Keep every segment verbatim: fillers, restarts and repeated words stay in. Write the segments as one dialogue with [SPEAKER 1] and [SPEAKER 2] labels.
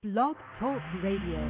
[SPEAKER 1] Blog Talk Radio.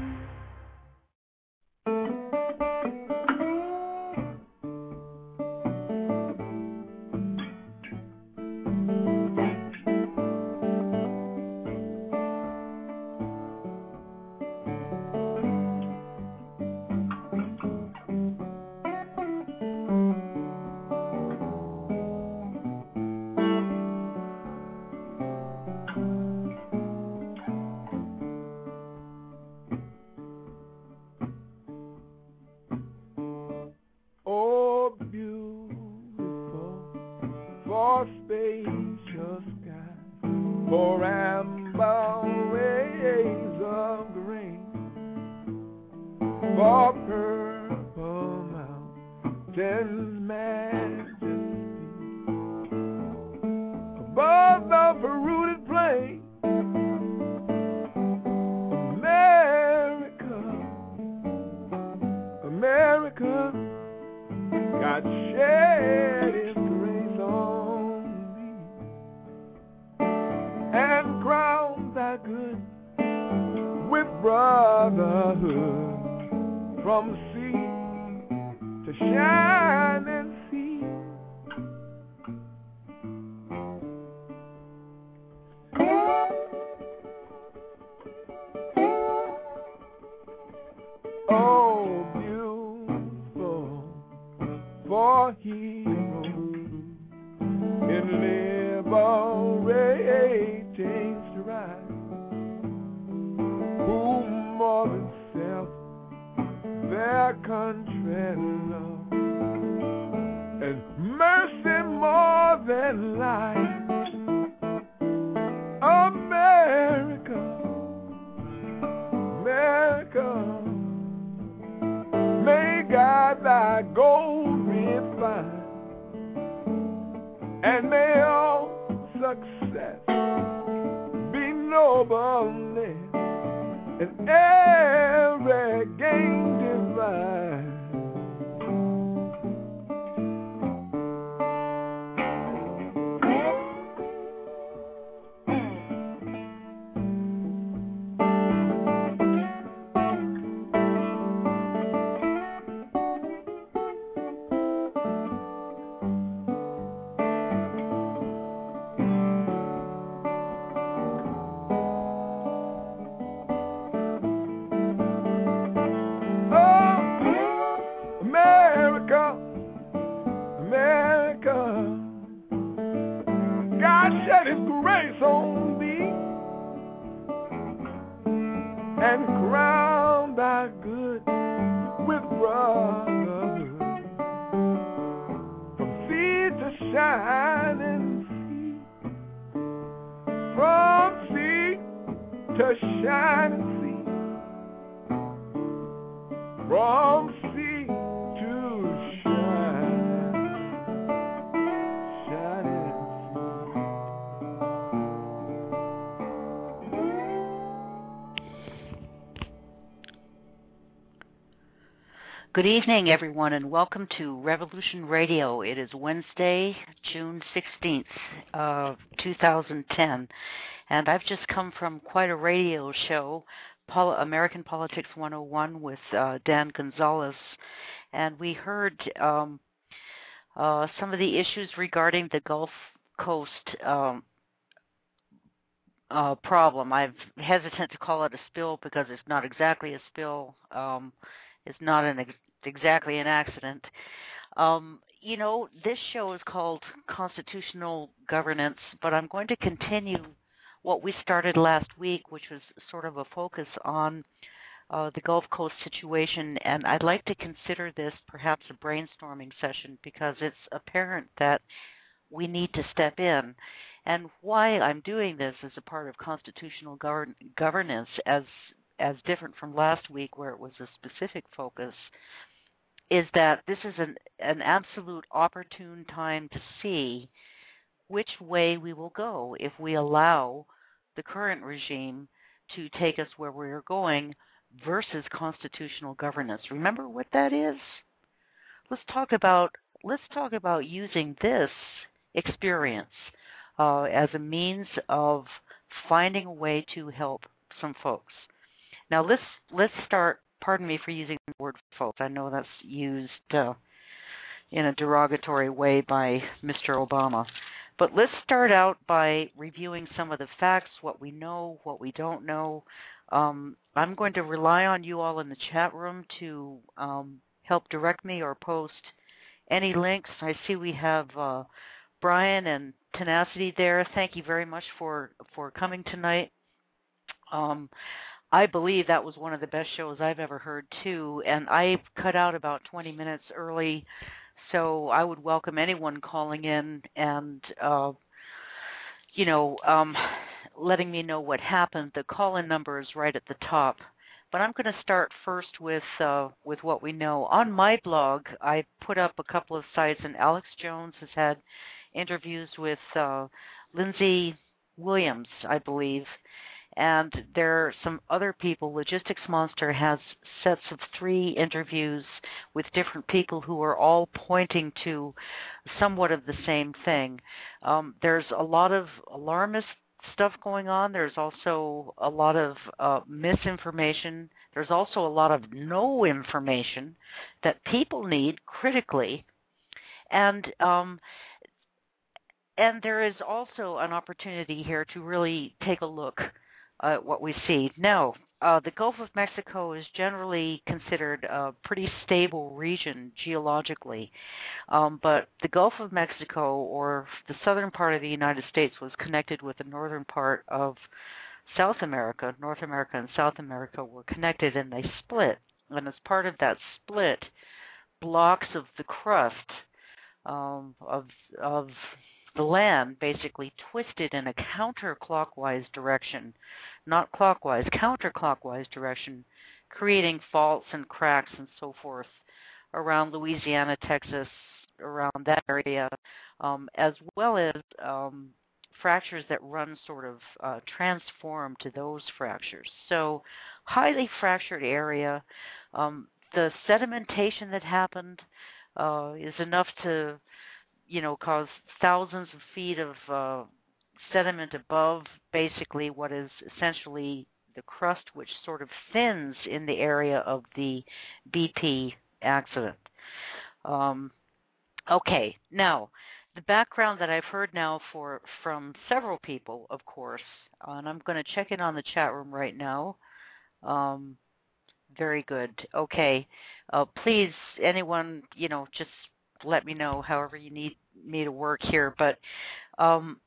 [SPEAKER 2] Good evening, everyone, and welcome to Revolution Radio. It is Wednesday, June sixteenth, uh, two thousand ten, and I've just come from quite a radio show, Pol- American Politics one oh one with uh, Dan Gonzalez, and we heard um, uh, some of the issues regarding the Gulf Coast um, uh, problem. I'm hesitant to call it a spill because it's not exactly a spill. Um, it's not an ex- exactly an accident. Um, you know, this show is called Constitutional Governance, but I'm going to continue what we started last week, which was sort of a focus on uh, the Gulf Coast situation, and I'd like to consider this perhaps a brainstorming session because it's apparent that we need to step in. And why I'm doing this as a part of constitutional govern- governance, as as different from last week where it was a specific focus, is that this is an, an absolute opportune time to see which way we will go if we allow the current regime to take us where we're going versus constitutional governance. Remember what that is? Let's talk about let's talk about using this experience uh, as a means of finding a way to help some folks. Now let's let's start. Pardon me for using the word folks. I know that's used uh, in a derogatory way by Mister Obama. But let's start out by reviewing some of the facts, what we know, what we don't know. Um, I'm going to rely on you all in the chat room to um, help direct me or post any links. I see we have uh, Brian and Tenacity there. Thank you very much for, for coming tonight. Um, I believe that was one of the best shows I've ever heard, too, and I cut out about twenty minutes early, so I would welcome anyone calling in and, uh, you know, um, letting me know what happened. The call-in number is right at the top. But I'm going to start first with uh, with what we know. On my blog, I put up a couple of sites, and Alex Jones has had interviews with uh, Lindsay Williams, I believe, and there are some other people. Logistics Monster has sets of three interviews with different people who are all pointing to somewhat of the same thing. Um, there's a lot of alarmist stuff going on. There's also a lot of uh, misinformation. There's also a lot of no information that people need critically. And um, and there is also an opportunity here to really take a look at what we see. Now, uh, the Gulf of Mexico is generally considered a pretty stable region geologically. Um, but the Gulf of Mexico, or the southern part of the United States, was connected with the northern part of South America. North America and South America were connected, and they split. And as part of that split, blocks of the crust um, of of the land basically twisted in a counterclockwise direction, not clockwise, counterclockwise direction, creating faults and cracks and so forth around Louisiana, Texas, around that area, um, as well as um, fractures that run sort of uh, transform to those fractures. So highly fractured area. Um, the sedimentation that happened uh, is enough to, you know, cause thousands of feet of uh, sediment above basically what is essentially the crust, which sort of thins in the area of the B P accident. Um, okay, now the background that I've heard now for from several people, of course, uh, and I'm going to check in on the chat room right now. Um, very good. Okay, uh, please, anyone, you know, just let me know however you need me to work here. But um,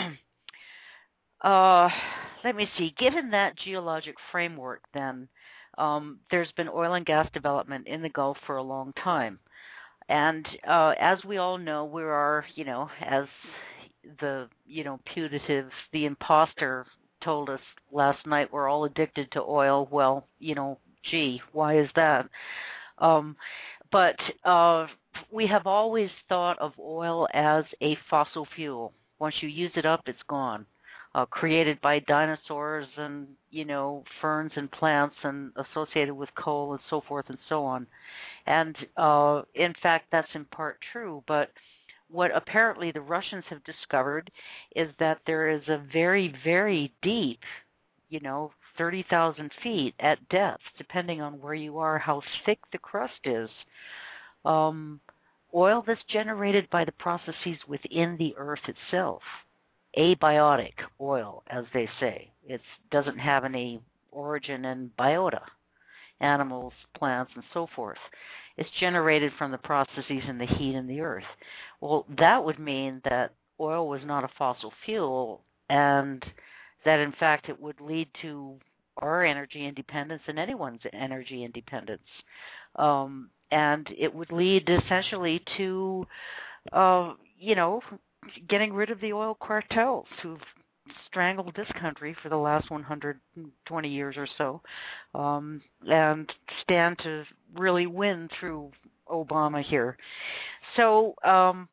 [SPEAKER 2] uh, let me see. Given that geologic framework, then um, there's been oil and gas development in the Gulf for a long time. And uh, as we all know, we are, you know, as the, you know, putative, the imposter told us last night, we're all addicted to oil. Well, you know, gee, why is that? Um, but uh, we have always thought of oil as a fossil fuel. Once you use it up, it's gone. Uh, created by dinosaurs and, you know, ferns and plants and associated with coal and so forth and so on. And uh, in fact, that's in part true. But what apparently the Russians have discovered is that there is a very, very deep, you know, thirty thousand feet at depth, depending on where you are, how thick the crust is, um, oil that's generated by the processes within the earth itself. Abiotic oil, as they say. It doesn't have any origin in biota, animals, plants, and so forth. It's generated from the processes in the heat in the earth. Well, that would mean that oil was not a fossil fuel, and that in fact it would lead to our energy independence and anyone's energy independence. Um, and it would lead essentially to, uh, you know, getting rid of the oil cartels who've strangled this country for the last one hundred twenty years or so, um, and stand to really win through Obama here. So, um,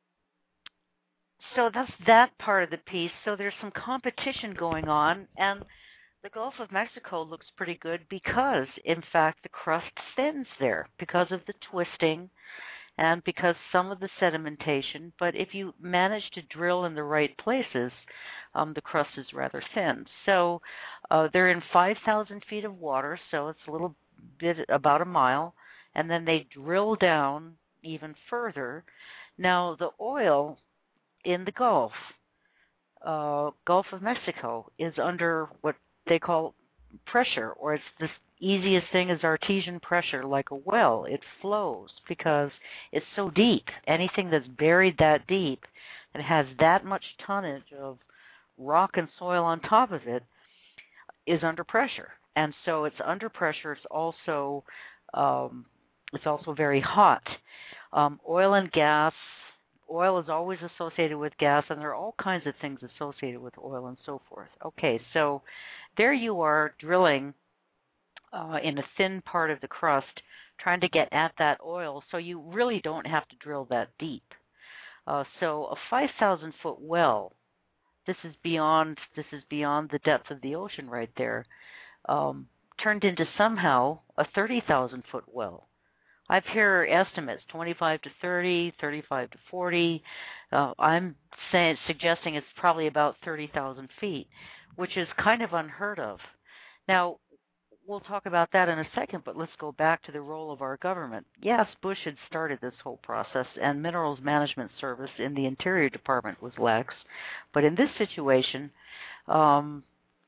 [SPEAKER 2] so that's that part of the piece. So there's some competition going on, and the Gulf of Mexico looks pretty good because, in fact, the crust thins there because of the twisting and because some of the sedimentation, but if you manage to drill in the right places, um, the crust is rather thin. So uh, they're in five thousand feet of water, so it's a little bit, about a mile, and then they drill down even further. Now, the oil in the Gulf, uh, Gulf of Mexico, is under what they call pressure, or it's the easiest thing is artesian pressure, like a well. It flows because it's so deep. Anything that's buried that deep and has that much tonnage of rock and soil on top of it is under pressure. And so it's under pressure. It's also um, it's also very hot. Um, oil and gas. Oil is always associated with gas, and there are all kinds of things associated with oil and so forth. Okay, so there you are drilling uh, in a thin part of the crust, trying to get at that oil, so you really don't have to drill that deep. Uh, so a five thousand foot well, this is beyond this is beyond the depth of the ocean right there, um, turned into somehow a thirty thousand foot well. I've heard estimates twenty-five to thirty, thirty-five to forty. Uh, I'm saying, suggesting it's probably about thirty thousand feet, which is kind of unheard of. Now, we'll talk about that in a second, but let's go back to the role of our government. Yes, Bush had started this whole process, and Minerals Management Service in the Interior Department was lax. But in this situation, um,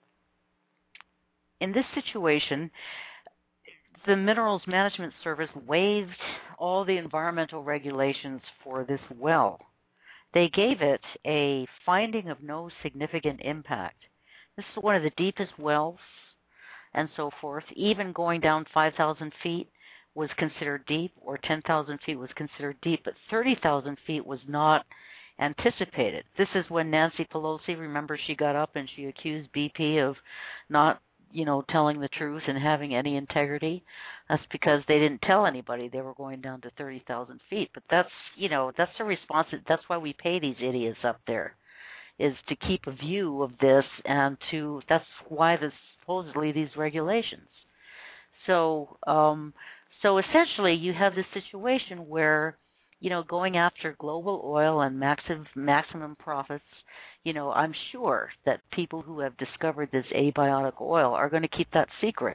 [SPEAKER 2] in this situation, the Minerals Management Service waived all the environmental regulations for this well. They gave it a finding of no significant impact. This is one of the deepest wells and so forth. Even going down five thousand feet was considered deep, or ten thousand feet was considered deep, but thirty thousand feet was not anticipated. This is when Nancy Pelosi, remember, she got up and she accused B P of not you know, telling the truth and having any integrity. That's because they didn't tell anybody they were going down to thirty thousand feet. But that's, you know, that's the response. That's why we pay these idiots up there, is to keep a view of this, and to, that's why there's supposedly these regulations. So, um, so essentially you have this situation where, you know, going after global oil and maximum, maximum profits, you know, I'm sure that people who have discovered this abiotic oil are going to keep that secret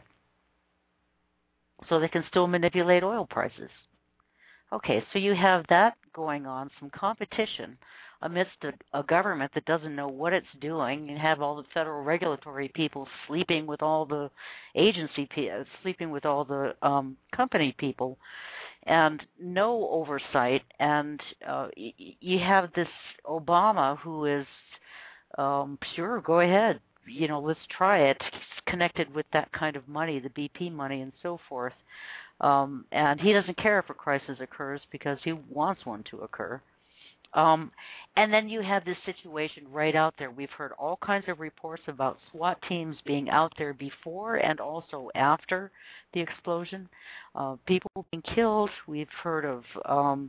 [SPEAKER 2] so they can still manipulate oil prices. Okay, so you have that going on, some competition amidst a, a government that doesn't know what it's doing, and have all the federal regulatory people sleeping with all the agency people, sleeping with all the um, company people, and no oversight. And uh, y- you have this Obama who is, um, sure, go ahead, you know, let's try it. He's connected with that kind of money, the B P money and so forth. Um, and he doesn't care if a crisis occurs because he wants one to occur. Um, and then you have this situation right out there. We've heard all kinds of reports about SWAT teams being out there before and also after the explosion. Uh, people being killed. We've heard of um,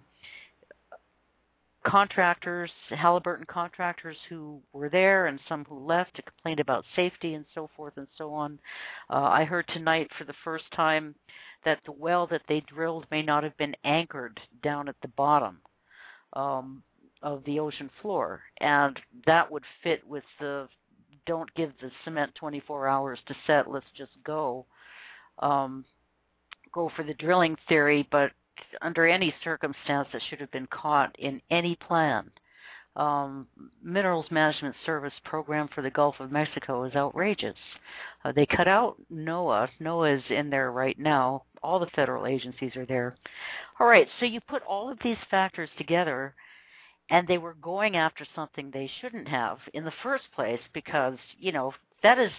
[SPEAKER 2] contractors, Halliburton contractors who were there and some who left to complain about safety and so forth and so on. Uh, I heard tonight for the first time that the well that they drilled may not have been anchored down at the bottom um, of the ocean floor, and that would fit with the don't give the cement twenty-four hours to set, let's just go, um, go for the drilling theory, but under any circumstance that should have been caught in any plan. Um, Minerals Management Service program for the Gulf of Mexico is outrageous. Uh, they cut out NOAA. NOAA is in there right now. All the federal agencies are there. All right, so you put all of these factors together, and they were going after something they shouldn't have in the first place, because, you know, that is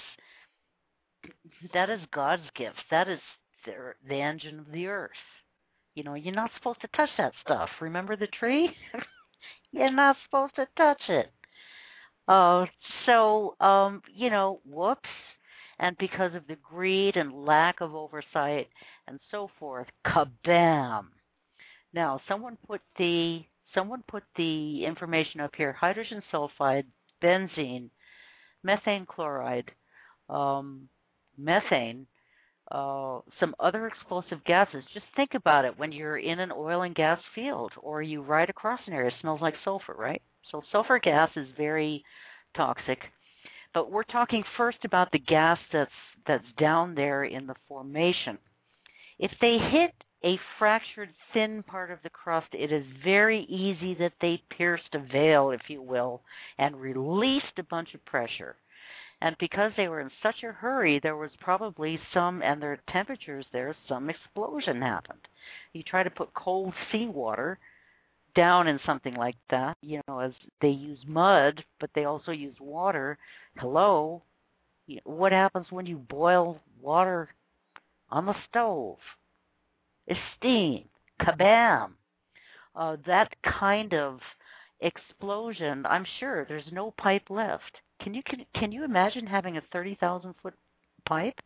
[SPEAKER 2] that is God's gift. That is the, the engine of the earth. You know, you're not supposed to touch that stuff. Remember the tree? You're not supposed to touch it. Uh, so, um, you know, whoops. And because of the greed and lack of oversight and so forth, kabam. Now, someone put the someone put the information up here: hydrogen sulfide, benzene, methane chloride, um, methane, uh, some other explosive gases. Just think about it when you're in an oil and gas field or you ride across an area. It smells like sulfur, right? So sulfur gas is very toxic. But we're talking first about the gas that's that's down there in the formation. If they hit a fractured thin part of the crust, it is very easy that they pierced a veil, if you will, and released a bunch of pressure. And because they were in such a hurry, there was probably some, and their temperatures there, some explosion happened. You try to put cold seawater down in something like that, you know, as they use mud, but they also use water. Hello? What happens when you boil water on the stove? It's steam. Kabam! Uh, that kind of explosion, I'm sure there's no pipe left. Can you can, can you imagine having a thirty thousand foot pipe?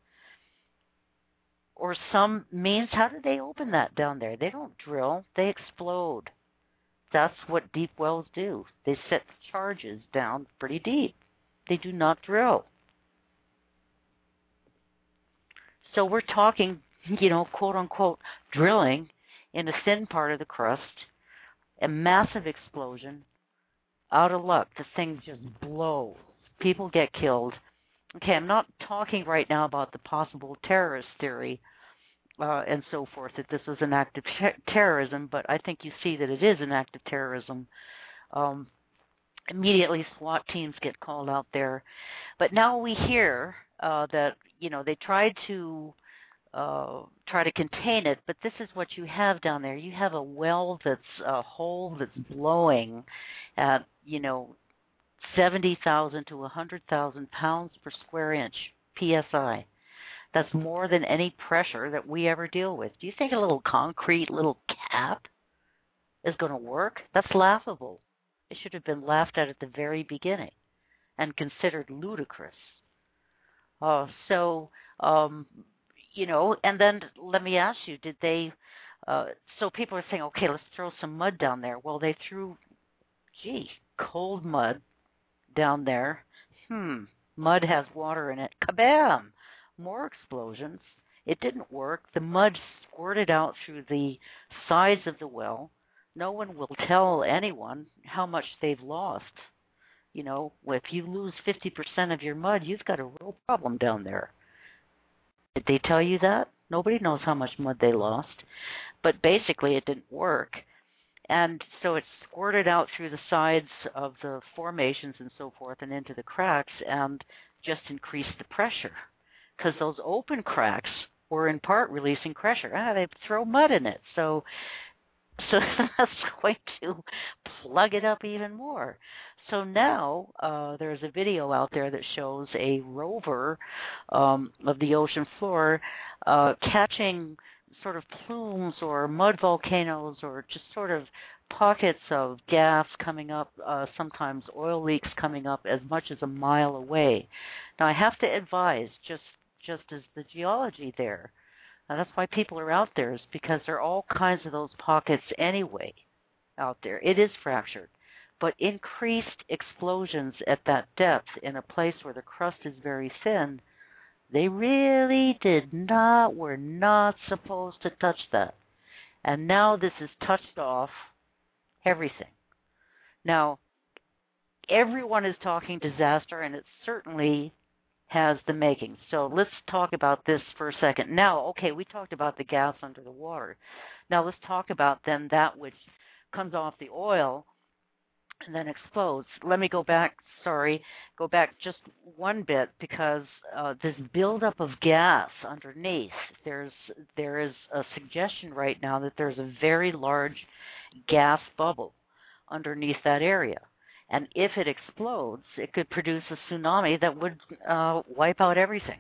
[SPEAKER 2] Or some means, how do they open that down there? They don't drill, they explode. That's what deep wells do. They set charges down pretty deep. They do not drill. So we're talking, you know, quote unquote, drilling in a thin part of the crust, a massive explosion, out of luck. The thing just blows. People get killed. Okay, I'm not talking right now about the possible terrorist theory uh, and so forth, that this was an act of ter- terrorism, but I think you see that it is an act of terrorism. Um, immediately SWAT teams get called out there. But now we hear uh, that, you know, they tried to uh, try to contain it, but this is what you have down there. You have a well that's a hole that's blowing at, you know, seventy thousand to one hundred thousand pounds per square inch, P S I. That's more than any pressure that we ever deal with. Do you think a little concrete little cap is going to work? That's laughable. It should have been laughed at at the very beginning and considered ludicrous. Uh, so, um, you know, and then let me ask you, did they, uh, so people are saying, okay, let's throw some mud down there. Well, they threw, gee, cold mud down there. Hmm, mud has water in it. Kabam! More explosions. It didn't work. The mud squirted out through the sides of the well. No one will tell anyone how much they've lost. You know, if you lose fifty percent of your mud, you've got a real problem down there. Did they tell you that? Nobody knows how much mud they lost. But basically it didn't work. And so it squirted out through the sides of the formations and so forth and into the cracks and just increased the pressure. Because those open cracks were in part releasing pressure. Ah, they throw mud in it. So so that's going to plug it up even more. So now uh, there's a video out there that shows a rover um, of the ocean floor uh, catching sort of plumes or mud volcanoes or just sort of pockets of gas coming up, uh, sometimes oil leaks coming up as much as a mile away. Now I have to advise, just just as the geology there, and that's why people are out there, is because there are all kinds of those pockets anyway out there. It is fractured. But increased explosions at that depth in a place where the crust is very thin, they really did not, were not supposed to touch that. And now this has touched off everything. Now, everyone is talking disaster, and it certainly has the makings. So let's talk about this for a second. Now, okay, we talked about the gas under the water. Now let's talk about then that which comes off the oil and then explodes. Let me go back, sorry, go back just one bit, because uh, this buildup of gas underneath, there's there is a suggestion right now that there's a very large gas bubble underneath that area. And if it explodes, it could produce a tsunami that would uh, wipe out everything.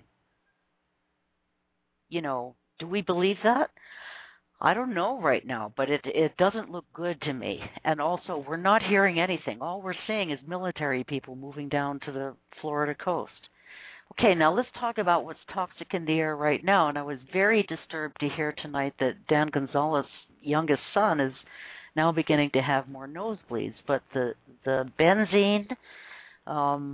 [SPEAKER 2] You know, do we believe that? I don't know right now, but it it doesn't look good to me. And also, we're not hearing anything. All we're seeing is military people moving down to the Florida coast. Okay, now let's talk about what's toxic in the air right now. And I was very disturbed to hear tonight that Dan Gonzalez's youngest son is now beginning to have more nosebleeds. But the, the benzene, um,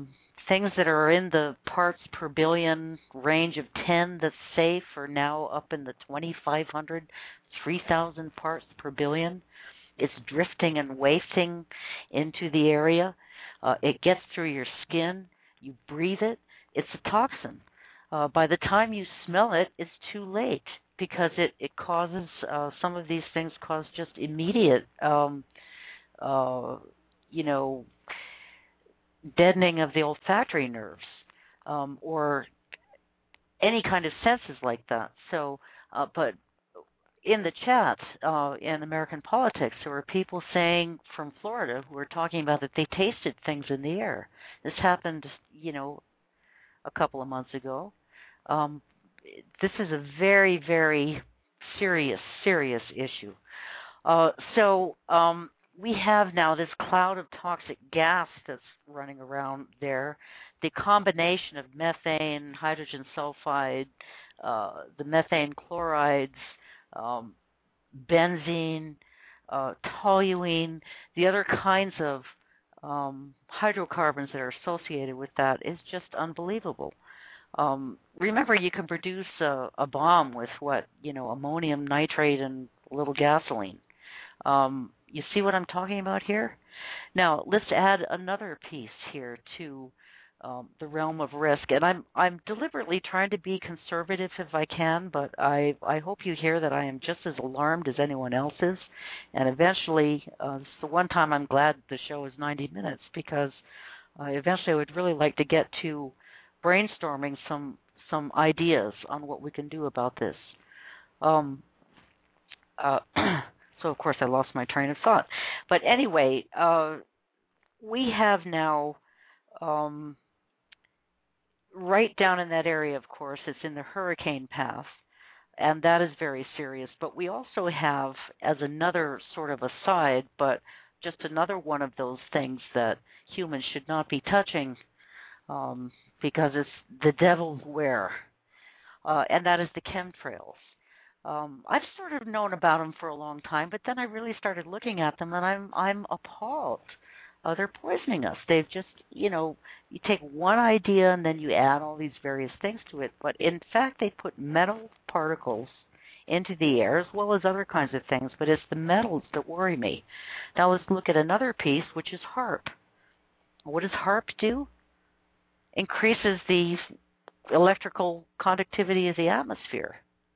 [SPEAKER 2] things that are in the parts per billion range of ten that's safe are now up in the twenty-five hundred, three thousand parts per billion. It's drifting and wafting into the area. Uh, it gets through your skin. You breathe it. It's a toxin. Uh, by the time you smell it, it's too late because it, it causes, uh, some of these things cause just immediate, um, uh, you know, deadening of the olfactory nerves, um, or any kind of senses like that. So, uh, but in the chat, uh, in American politics, there were people saying from Florida who were talking about that they tasted things in the air. This happened, you know, a couple of months ago. Um, this is a very, very serious, serious issue. Uh, so um, we have now this cloud of toxic gas that's running around there. The combination of methane, hydrogen sulfide, uh, the methane chlorides, um, benzene, uh, toluene, the other kinds of um, hydrocarbons that are associated with that is just unbelievable. Um, remember, you can produce a, a bomb with what, you know, ammonium nitrate and a little gasoline. Um, you see what I'm talking about here? Now, let's add another piece here to um, the realm of risk. And I'm I'm deliberately trying to be conservative if I can, but I, I hope you hear that I am just as alarmed as anyone else is. And eventually, uh, it's the one time I'm glad the show is ninety minutes, because uh, eventually I would really like to get to brainstorming some some ideas on what we can do about this. Um, uh, so, of course, I lost my train of thought. But anyway, uh, we have now, um, right down in that area, of course, it's in the hurricane path, and that is very serious. But we also have, as another sort of aside, but just another one of those things that humans should not be touching, um, because it's the devil's where, uh, and that is the chemtrails. Um, I've sort of known about them for a long time, but then I really started looking at them, and I'm I'm appalled. Uh, they're poisoning us. They've just, you know, you take one idea and then you add all these various things to it. But in fact, they put metal particles into the air as well as other kinds of things. But it's the metals that worry me. Now let's look at another piece, which is HAARP. What does HAARP do? Increases the electrical conductivity of the atmosphere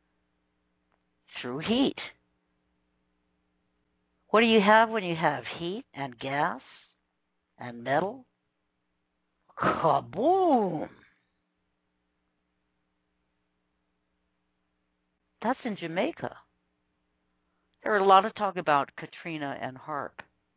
[SPEAKER 2] through heat. What do you have when you have heat and gas and metal? Kaboom! That's in Jamaica. There are a lot of talk about Katrina and HAARP.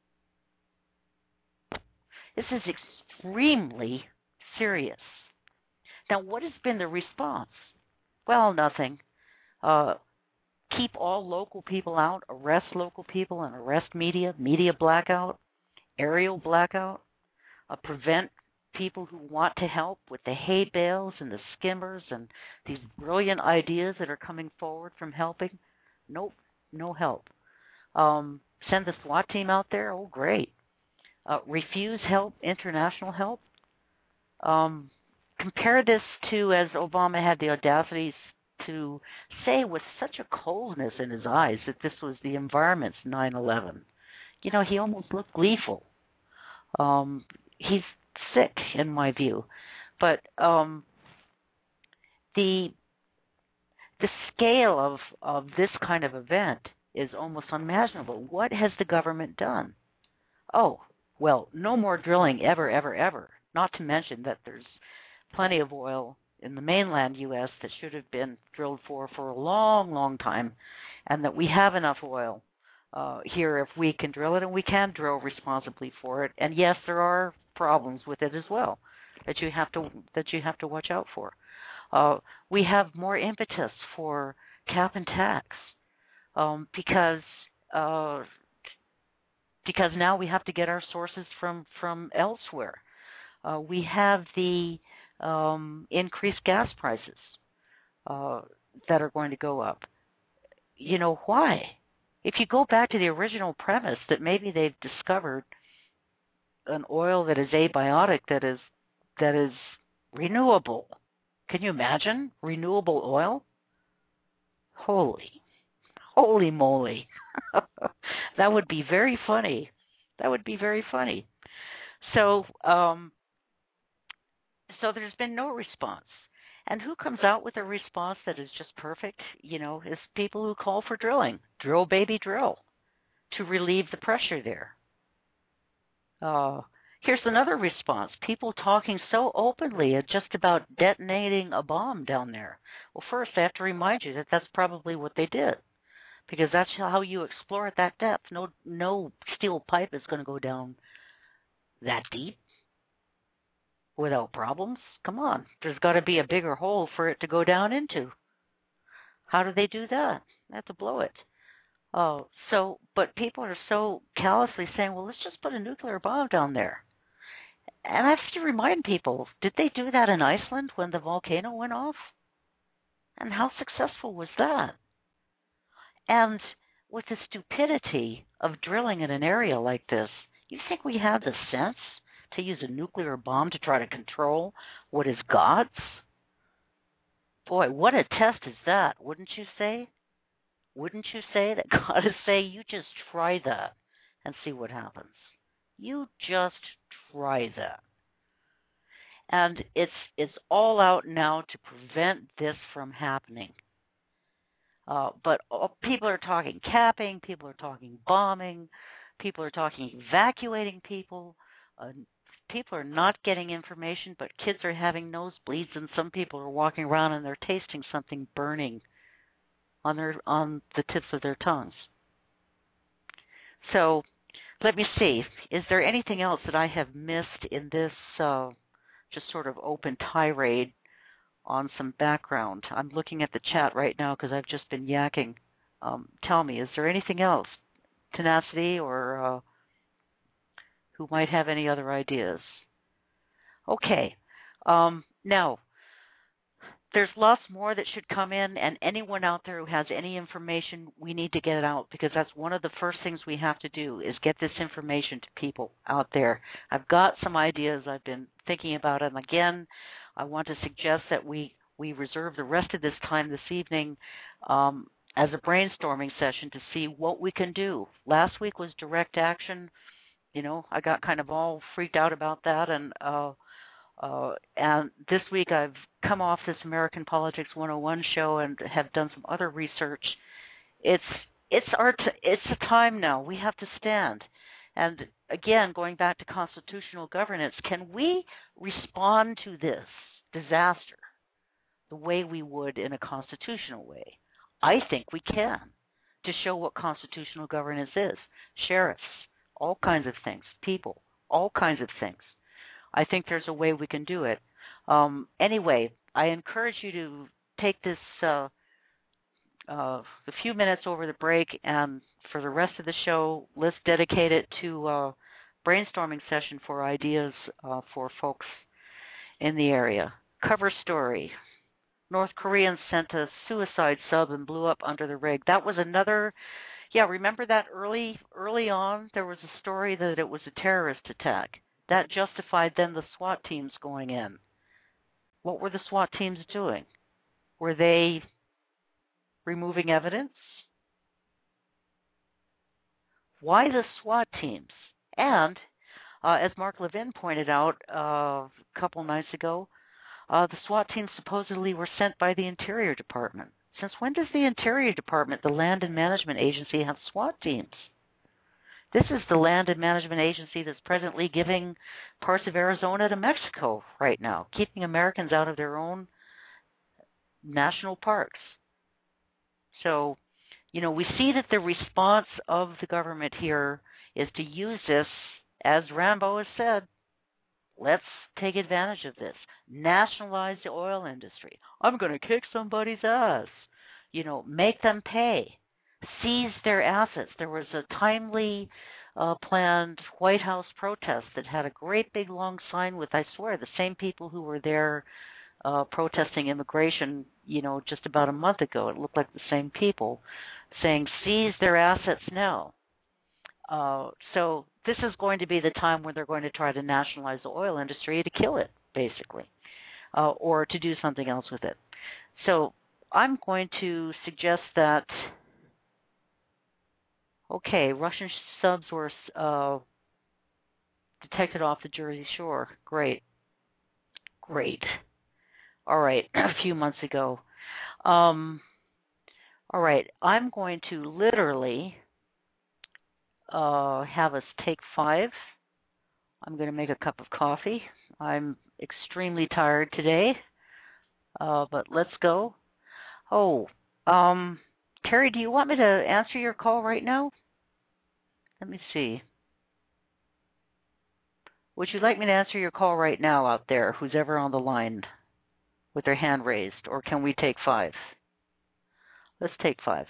[SPEAKER 2] This is extremely serious. Now, what has been the response? Well, nothing. Uh, keep all local people out, arrest local people and arrest media, media blackout, aerial blackout, uh, prevent people who want to help with the hay bales and the skimmers and these brilliant ideas that are coming forward from helping. Nope, no help. Um, send the SWAT team out there. Oh, great. Uh, refuse help, international help. Um, compare this to, as Obama had the audacity to say with such a coldness in his eyes, that this was the environment's nine eleven. You know, he almost looked gleeful. Um, he's sick, in my view. But um, the the scale of, of this kind of event is almost unimaginable. What has the government done? Oh, well, no more drilling ever, ever, ever. Not to mention that there's plenty of oil in the mainland U S that should have been drilled for for a long, long time, and that we have enough oil uh, here if we can drill it, and we can drill responsibly for it. And yes, there are problems with it as well that you have to that you have to watch out for. Uh, we have more impetus for cap and tax um, because uh, because now we have to get our sources from from elsewhere. Uh, we have the um, increased gas prices uh, that are going to go up. You know, why? If you go back to the original premise that maybe they've discovered an oil that is abiotic, that is that is renewable. Can you imagine renewable oil? Holy, holy moly. That would be very funny. That would be very funny. So, um, so there's been no response. And who comes out with a response that is just perfect? You know, is people who call for drilling. Drill, baby, drill, to relieve the pressure there. Uh, here's another response. People talking so openly at just about detonating a bomb down there. Well, first, I have to remind you that that's probably what they did, because that's how you explore at that depth. No, no steel pipe is going to go down that deep without problems. Come on. There's got to be a bigger hole for it to go down into. How do they do that? They have to blow it. Oh, so, but people are so callously saying, well, let's just put a nuclear bomb down there. And I have to remind people, did they do that in Iceland when the volcano went off? And how successful was that? And with the stupidity of drilling in an area like this, you think we have the sense to use a nuclear bomb to try to control what is God's? Boy, what a test is that, wouldn't you say? Wouldn't you say that God is saying, you just try that and see what happens? You just try that. And it's it's all out now to prevent this from happening. Uh, but all, people are talking capping, people are talking bombing, people are talking evacuating people. Uh, people are not getting information, but kids are having nosebleeds, and some people are walking around and they're tasting something burning on their on the tips of their tongues. So let me see. Is there anything else that I have missed in this uh, just sort of open tirade on some background? I'm looking at the chat right now because I've just been yakking. Um, tell me, is there anything else? Tenacity or uh, who might have any other ideas? Okay. Um, now, there's lots more that should come in, and anyone out there who has any information, we need to get it out, because that's one of the first things we have to do is get this information to people out there. I've got some ideas I've been thinking about, and again, I want to suggest that we, we reserve the rest of this time this evening um, as a brainstorming session to see what we can do. Last week was direct action. You know, I got kind of all freaked out about that, and uh, Uh, and this week I've come off this American Politics one oh one show and have done some other research. It's it's our t- it's a time now. We have to stand. And again, going back to constitutional governance, can we respond to this disaster the way we would in a constitutional way? I think we can, to show what constitutional governance is. Sheriffs, all kinds of things, people, all kinds of things. I think there's a way we can do it. Um, anyway, I encourage you to take this uh, uh, the few minutes over the break, and for the rest of the show, let's dedicate it to a brainstorming session for ideas uh, for folks in the area. Cover story. North Koreans sent a suicide sub and blew up under the rig. That was another, yeah, remember that early, early on, there was a story that it was a terrorist attack. That justified then the SWAT teams going in. What were the SWAT teams doing? Were they removing evidence? Why the SWAT teams? And uh, as Mark Levin pointed out uh, a couple nights ago, uh, the SWAT teams supposedly were sent by the Interior Department. Since when does the Interior Department, the Land and Management Agency, have SWAT teams? This is the Land and Management Agency that's presently giving parts of Arizona to Mexico right now, keeping Americans out of their own national parks. So, you know, we see that the response of the government here is to use this, as Rambo has said, let's take advantage of this. Nationalize the oil industry. I'm going to kick somebody's ass. You know, make them pay. Seize their assets. There was a timely uh, planned White House protest that had a great big long sign with, I swear, the same people who were there uh, protesting immigration, you know, just about a month ago. It looked like the same people saying, seize their assets now. Uh, so this is going to be the time when they're going to try to nationalize the oil industry to kill it, basically, uh, or to do something else with it. So I'm going to suggest that, okay, Russian subs were uh, detected off the Jersey Shore. Great. Great. All right, a few months ago. Um, all right, I'm going to literally uh, have us take five. I'm going to make a cup of coffee. I'm extremely tired today, uh, but let's go. Oh, um, Terry, do you want me to answer your call right now? Let me see. Would you like me to answer your call right now out there, who's ever on the line with their hand raised, or can we take five? Let's take five.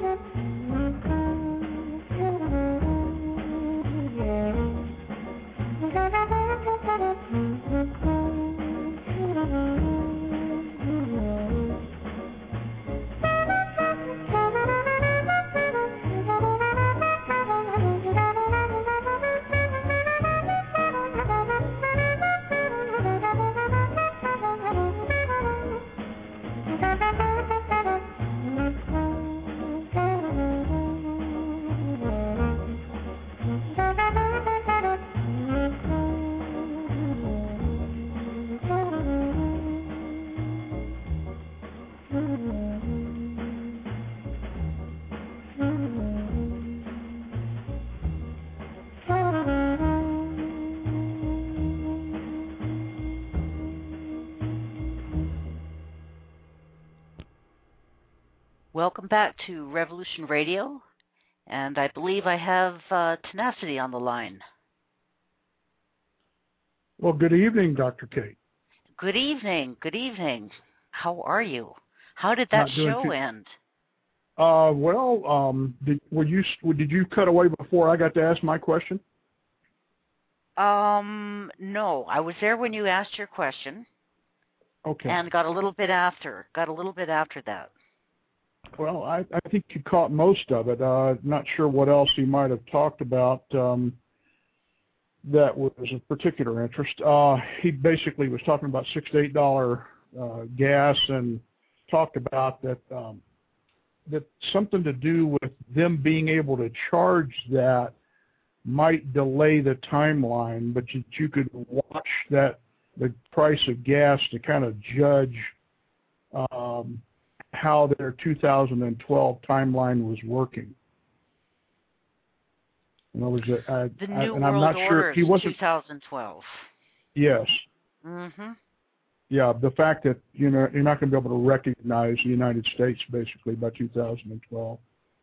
[SPEAKER 2] Welcome back to Revolution Radio, and I believe I have uh, Tenacity on the line.
[SPEAKER 3] Well, good evening, Doctor Kate.
[SPEAKER 2] Good evening. Good evening. How are you? How did that show too- end?
[SPEAKER 3] Uh, well, um, did, were you did you cut away before I got to ask my question?
[SPEAKER 2] Um, no, I was there when you asked your question.
[SPEAKER 3] Okay.
[SPEAKER 2] And got a little bit after. Got a little bit after that.
[SPEAKER 3] Well, I, I think you caught most of it. Uh, not sure what else you might have talked about um, that was of particular interest. Uh, he basically was talking about six to eight dollar uh, gas and talked about that um, that something to do with them being able to charge that might delay the timeline, but you, you could watch that the price of gas to kind of judge. Um, how their two thousand twelve timeline was working. In other words, I,
[SPEAKER 2] the
[SPEAKER 3] I,
[SPEAKER 2] New
[SPEAKER 3] and
[SPEAKER 2] World
[SPEAKER 3] I'm not
[SPEAKER 2] Order
[SPEAKER 3] sure he wasn't.
[SPEAKER 2] twenty twelve.
[SPEAKER 3] Yes.
[SPEAKER 2] Mm-hmm.
[SPEAKER 3] Yeah, the fact that you know you're not going to be able to recognize the United States basically by two thousand twelve.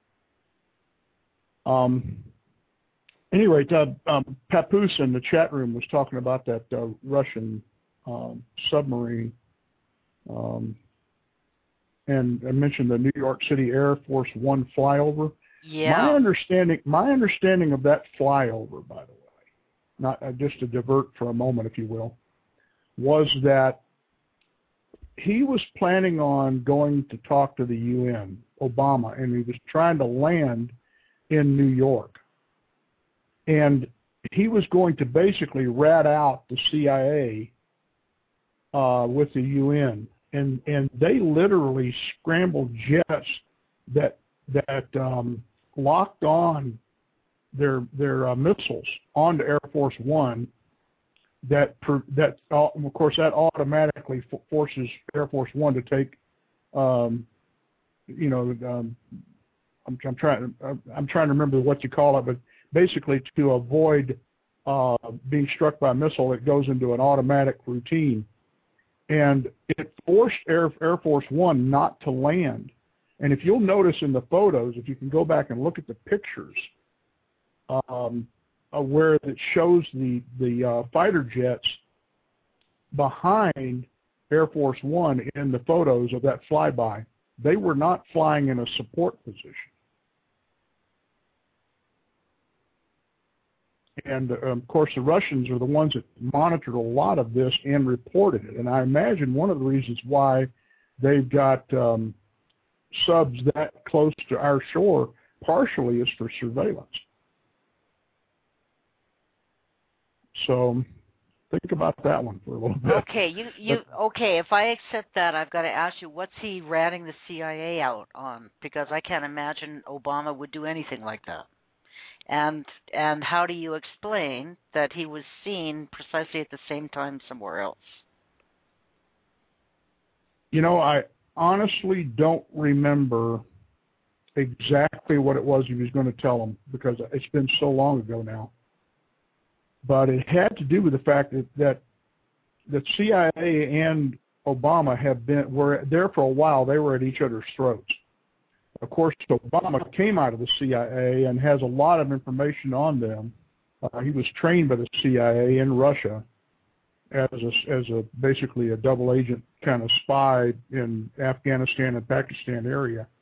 [SPEAKER 3] Um. Anyway, uh, um, Papoose in the chat room was talking about that uh, Russian um, submarine. Um, And I mentioned the New York City Air Force One flyover.
[SPEAKER 2] Yeah.
[SPEAKER 3] My understanding, my understanding of that flyover, by the way, not uh, just to divert for a moment, if you will, was that he was planning on going to talk to the U N, Obama, and he was trying to land in New York. And he was going to basically rat out the C I A uh, with the U N. And and they literally scrambled jets that that um, locked on their their uh, missiles onto Air Force One. That per, that uh, of course that automatically f- forces Air Force One to take, um, you know, um, I'm, I'm trying I'm trying to remember what you call it, but basically to avoid uh, being struck by a missile, it goes into an automatic routine. And it forced Air, Air Force One not to land. And if you'll notice in the photos, if you can go back and look at the pictures, um, uh, where it shows the, the uh, fighter jets behind Air Force One in the photos of that flyby, they were not flying in a support position. And, uh, of course, the Russians are the ones that monitored a lot of this and reported it. And I imagine one of the reasons why they've got um, subs that close to our shore partially is for surveillance. So think about that one for a little bit.
[SPEAKER 2] Okay, you, you okay, if I accept that, I've got to ask you, what's he ratting the C I A out on? Because I can't imagine Obama would do anything like that. And and how do you explain that he was seen precisely at the same time somewhere else?
[SPEAKER 3] You know, I honestly don't remember exactly what it was he was going to tell them because it's been so long ago now. But it had to do with the fact that that, that C I A and Obama have been were there for a while. They were at each other's throats. Of course, Obama came out of the C I A and has a lot of information on them. Uh, he was trained by the C I A in Russia as a, as a basically a double agent kind of spy in Afghanistan and Pakistan area.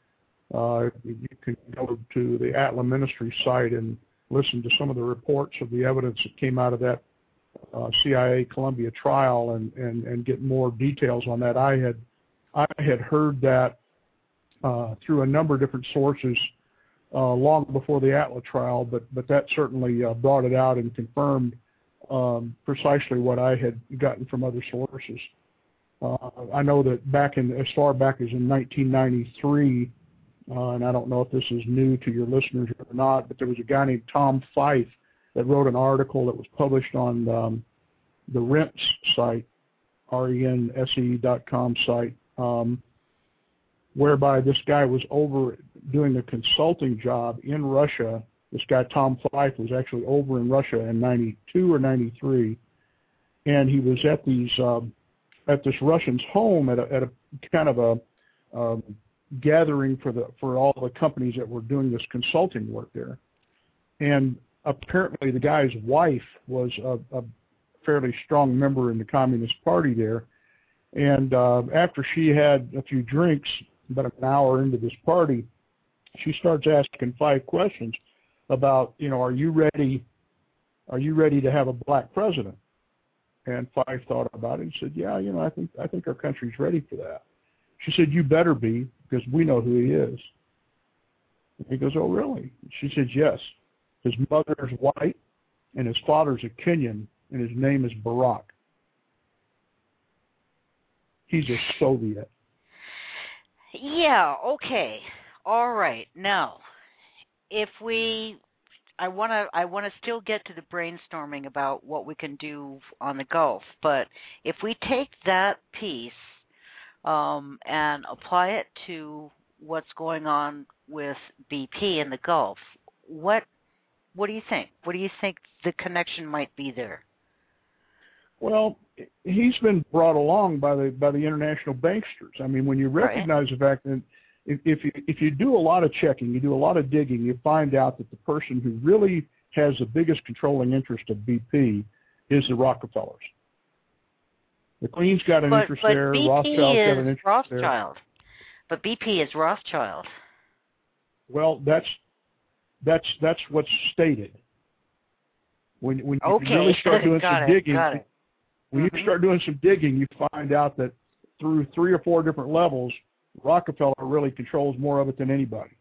[SPEAKER 3] Uh, you can go to the Atla Ministry site and listen to some of the reports of the evidence that came out of that uh, C I A Columbia trial and, and, and get more details on that. I had I had heard that uh, through a number of different sources uh, long before the Atla trial, but but that certainly uh, brought it out and confirmed um, precisely what I had gotten from other sources. Uh, I know that back in as far back as in nineteen ninety-three. Uh, and I don't know if this is new to your listeners or not, but there was a guy named Tom Fife that wrote an article that was published on um, the R E N S E site, R E N S E dot com site, um, whereby this guy was over doing a consulting job in Russia. This guy, Tom Fife, was actually over in Russia in ninety-two or ninety-three, and he was at these um, at this Russian's home at a, at a kind of a um, gathering for the for all the companies that were doing this consulting work there. And apparently the guy's wife was a, a fairly strong member in the Communist Party there. And uh, after she had a few drinks, about an hour into this party, she starts asking five questions about, you know, are you ready? Are you ready to have a black president? And Fife thought about it and said, yeah, you know, I think I think our country's ready for that. She said, you better be, because we know who he is. And he goes, oh, really? She says, yes. His mother's white, and his father's a Kenyan, and his name is Barack. He's a Soviet.
[SPEAKER 2] Yeah, okay. All right. Now, if we I want to I want to still get to the brainstorming about what we can do on the Gulf, but if we take that piece um, and apply it to what's going on with B P in the Gulf, what what do you think? What do you think the connection might be there?
[SPEAKER 3] Well, he's been brought along by the by the international banksters. I mean, when you recognize right. the fact that if if you, if you do a lot of checking, you do a lot of digging, you find out that the person who really has the biggest controlling interest of B P is the Rockefellers. The Queen's got an
[SPEAKER 2] but,
[SPEAKER 3] interest
[SPEAKER 2] but
[SPEAKER 3] there.
[SPEAKER 2] B P
[SPEAKER 3] Rothschild's got an interest
[SPEAKER 2] Rothschild.
[SPEAKER 3] there.
[SPEAKER 2] But B P is Rothschild.
[SPEAKER 3] Well, that's that's that's what's stated. When when you
[SPEAKER 2] okay.
[SPEAKER 3] really start doing
[SPEAKER 2] got
[SPEAKER 3] some
[SPEAKER 2] it,
[SPEAKER 3] digging,
[SPEAKER 2] got it.
[SPEAKER 3] when
[SPEAKER 2] mm-hmm.
[SPEAKER 3] you start doing some digging, you find out that through three or four different levels, Rockefeller really controls more of it than anybody.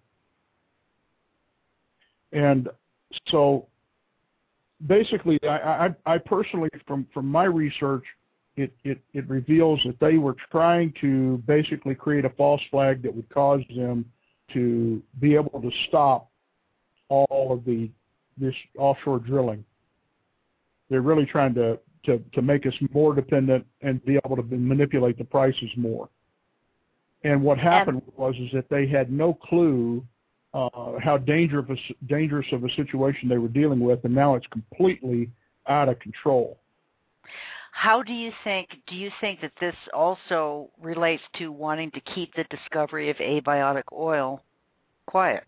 [SPEAKER 3] And so, basically, I, I, I personally, from, from my research, it, it, it reveals that they were trying to basically create a false flag that would cause them to be able to stop all of the this offshore drilling. They're really trying to, to, to make us more dependent and be able to manipulate the prices more. And what happened and, was is that they had no clue uh, how dangerous, dangerous of a situation they were dealing with, and now it's completely out of control.
[SPEAKER 2] How do you think, do you think that this also relates to wanting to keep the discovery of abiotic oil quiet?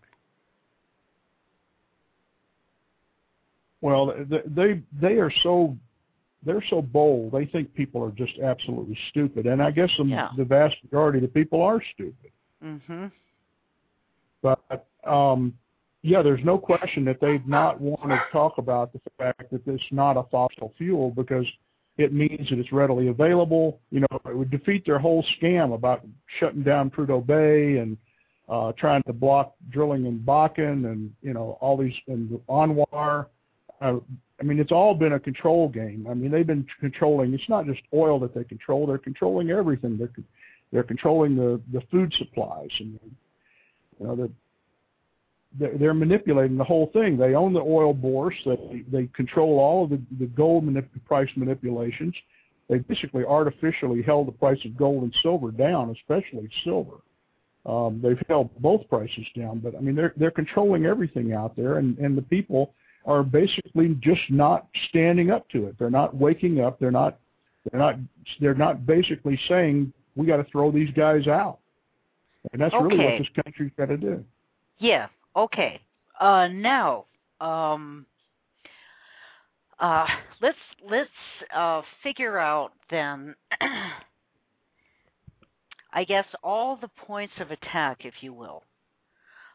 [SPEAKER 3] Well, they they are so they're so bold. They think people are just absolutely stupid, and I guess the,
[SPEAKER 2] yeah.
[SPEAKER 3] the vast majority of the people are stupid.
[SPEAKER 2] Mm-hmm.
[SPEAKER 3] But um, yeah, there's no question that they've not wanted to talk about the fact that it's not a fossil fuel because it means that it's readily available. You know, it would defeat their whole scam about shutting down Prudhoe Bay and uh, trying to block drilling in Bakken and you know all these and Anwar. Uh, I mean, it's all been a control game. I mean, they've been controlling. It's not just oil that they control; they're controlling everything. They're they're controlling the, the food supplies, and you know they're, they're manipulating the whole thing. They own the oil bourse. They they control all of the, the gold manip- price manipulations. They basically artificially held the price of gold and silver down, especially silver. Um, they've held both prices down, but I mean they're they're controlling everything out there, and, and the people are basically just not standing up to it. They're not waking up. They're not. They're not. They're not basically saying we got to throw these guys out. And that's
[SPEAKER 2] okay.
[SPEAKER 3] really what this country's got to do.
[SPEAKER 2] Yeah. Okay. Uh, now, um, uh, let's let's uh, figure out then. I guess all the points of attack, if you will.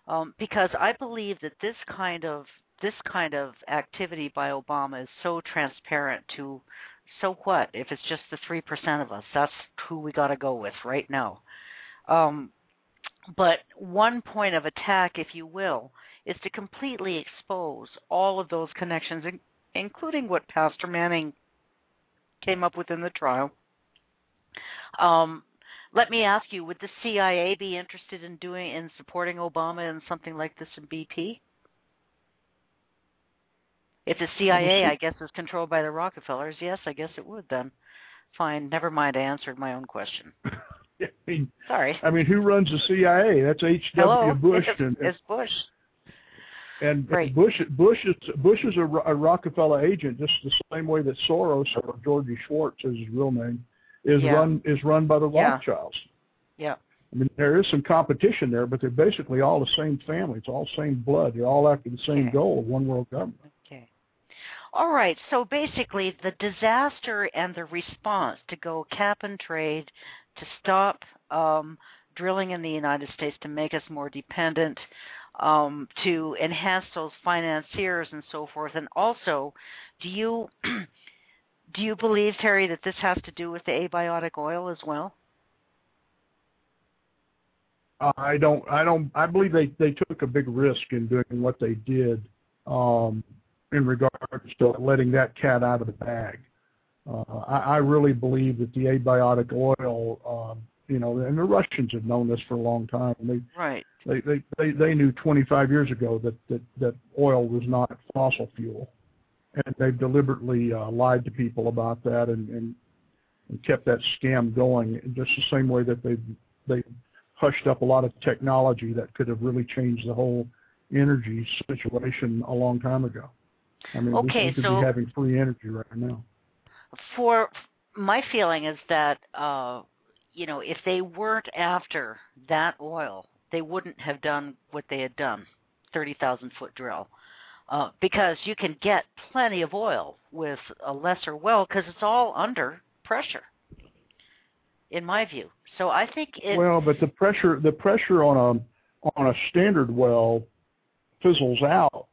[SPEAKER 2] um, because I believe that this kind of this kind of activity by Obama is so transparent to, so what if it's just the three percent of us? That's who we got to go with right now. Um, but one point of attack, if you will, is to completely expose all of those connections, including what Pastor Manning came up with in the trial. Um, let me ask you, would the C I A be interested in doing in supporting Obama in something like this in B P? If the C I A, I guess, is controlled by the Rockefellers, yes, I guess it would then. Fine, never mind, I answered my own question.
[SPEAKER 3] I mean,
[SPEAKER 2] Sorry.
[SPEAKER 3] I mean, who runs the C I A? That's H W Bush.
[SPEAKER 2] It's,
[SPEAKER 3] and,
[SPEAKER 2] it's Bush.
[SPEAKER 3] And,
[SPEAKER 2] right.
[SPEAKER 3] and Bush, Bush is Bush is a, a Rockefeller agent, just the same way that Soros, or Georgie Schwartz is his real name, is yeah. run is run by the
[SPEAKER 2] yeah.
[SPEAKER 3] Rothschilds.
[SPEAKER 2] Yeah.
[SPEAKER 3] I mean, there is some competition there, but they're basically all the same family. It's all same blood. They're all after the same
[SPEAKER 2] okay.
[SPEAKER 3] goal of one world government.
[SPEAKER 2] Okay. All right. So basically, the disaster and the response to go cap and trade, to stop um, drilling in the United States, to make us more dependent, um, to enhance those financiers and so forth. And also, do you do you believe, Terry, that this has to do with the abiotic oil as well?
[SPEAKER 3] I don't. I don't. I believe they, they took a big risk in doing what they did um, in regards to letting that cat out of the bag. Uh, I, I really believe that the abiotic oil, um, you know, and the Russians have known this for a long time. They,
[SPEAKER 2] right.
[SPEAKER 3] They, they, they, they knew twenty-five years ago that, that, that oil was not fossil fuel, and they've deliberately uh, lied to people about that and, and, and kept that scam going in just the same way that they they. hushed up a lot of technology that could have really changed the whole energy situation a long time ago. I mean,
[SPEAKER 2] okay,
[SPEAKER 3] we could
[SPEAKER 2] so
[SPEAKER 3] be having free energy right now.
[SPEAKER 2] For my feeling is that, uh, you know, if they weren't after that oil, they wouldn't have done what they had done, thirty thousand foot drill, uh, because you can get plenty of oil with a lesser well because it's all under pressure, in my view. So I think it.
[SPEAKER 3] Well, but the pressure, the pressure on a on a standard well fizzles out.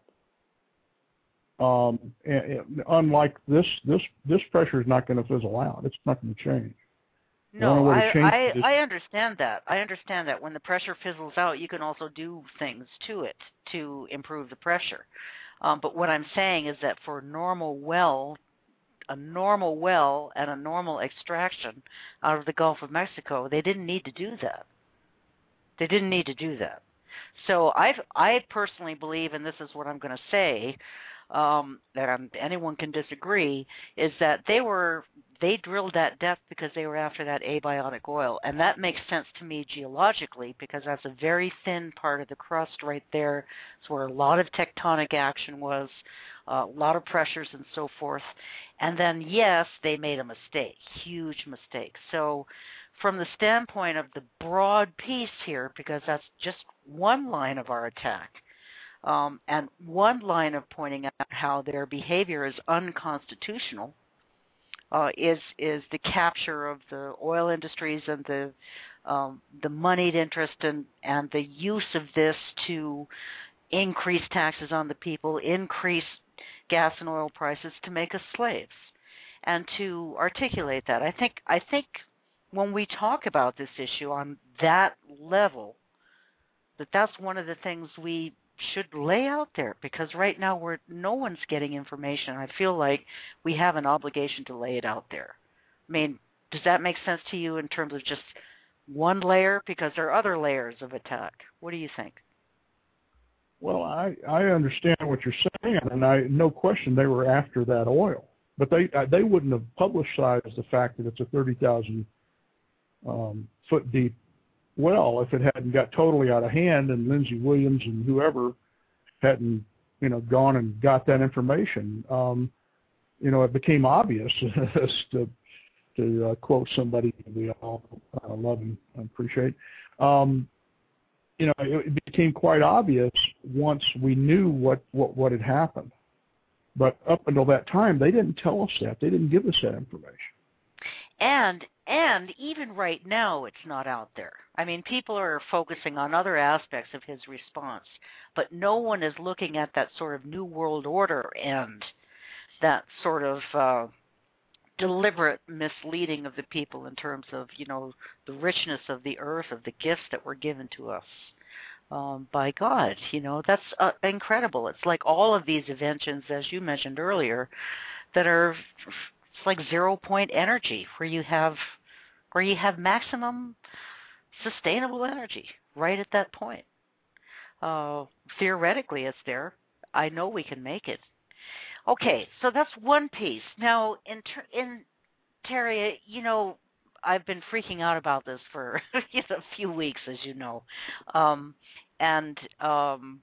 [SPEAKER 3] Um, and, and unlike this, this this pressure is not going to fizzle out. It's not going to change.
[SPEAKER 2] No, I I, is, I understand that. I understand that when the pressure fizzles out, you can also do things to it to improve the pressure. Um, but what I'm saying is that for normal well. a normal well and a normal extraction out of the Gulf of Mexico, they didn't need to do that. They didn't need to do that. So I've, I personally believe, and this is what I'm going to say, um, that I'm, anyone can disagree, is that they were they drilled that depth because they were after that abiotic oil, and that makes sense to me geologically because that's a very thin part of the crust right there. It's where a lot of tectonic action was, uh, a lot of pressures and so forth. And then, yes, they made a mistake, huge mistake. So from the standpoint of the broad piece here, because that's just one line of our attack, um, and one line of pointing out how their behavior is unconstitutional, uh, is is the capture of the oil industries and the um, the moneyed interest and, and the use of this to increase taxes on the people, increase gas and oil prices to make us slaves, and to articulate that. I think I think when we talk about this issue on that level, that that's one of the things we should lay out there, because right now we're no one's getting information. I feel like we have an obligation to lay it out there. I mean, does that make sense to you in terms of just one layer? Because there are other layers of attack. What do you think?
[SPEAKER 3] Well, I, I understand what you're saying, and I no question they were after that oil, but they they wouldn't have publicized the fact that it's a thirty thousand um, foot deep well if it hadn't got totally out of hand and Lindsey Williams and whoever hadn't, you know, gone and got that information. Um, you know, it became obvious to to uh, quote somebody we all uh, love and appreciate. Um, you know, it became quite obvious once we knew what, what, what had happened. But up until that time, they didn't tell us that. They didn't give us that information.
[SPEAKER 2] And And even right now, it's not out there. I mean, people are focusing on other aspects of his response, but no one is looking at that sort of New World Order and that sort of uh, deliberate misleading of the people in terms of, you know, the richness of the earth, of the gifts that were given to us um, by God. You know, that's uh, incredible. It's like all of these inventions, as you mentioned earlier, that are it's like zero point energy, where you have where you have maximum sustainable energy right at that point. Uh, theoretically, it's there. I know we can make it. Okay, so that's one piece. Now, in ter- in Terry, you know, I've been freaking out about this for you know, a few weeks, as you know, um, and um,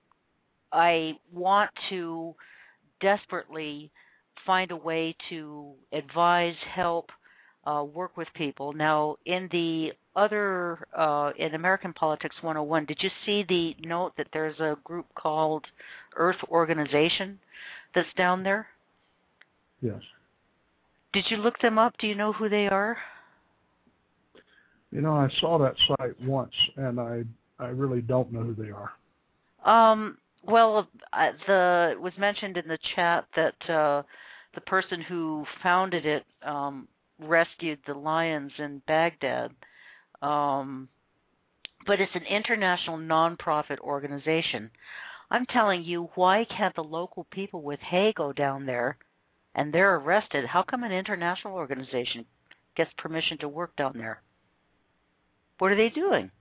[SPEAKER 2] I want to desperately find a way to advise, help, uh, work with people. Now, in the other, uh, in American Politics one oh one, did you see the note that there's a group called Earth Organization that's down there?
[SPEAKER 3] Yes.
[SPEAKER 2] Did you look them up? Do you know who they are?
[SPEAKER 3] You know, I saw that site once, and I I really don't know who they are.
[SPEAKER 2] Um, well, uh, the it was mentioned in the chat that uh, the person who founded it um, rescued the lions in Baghdad. Um, but it's an international nonprofit organization. I'm telling you, why can't the local people with hay go down there and they're arrested? How come an international organization gets permission to work down there? What are they doing?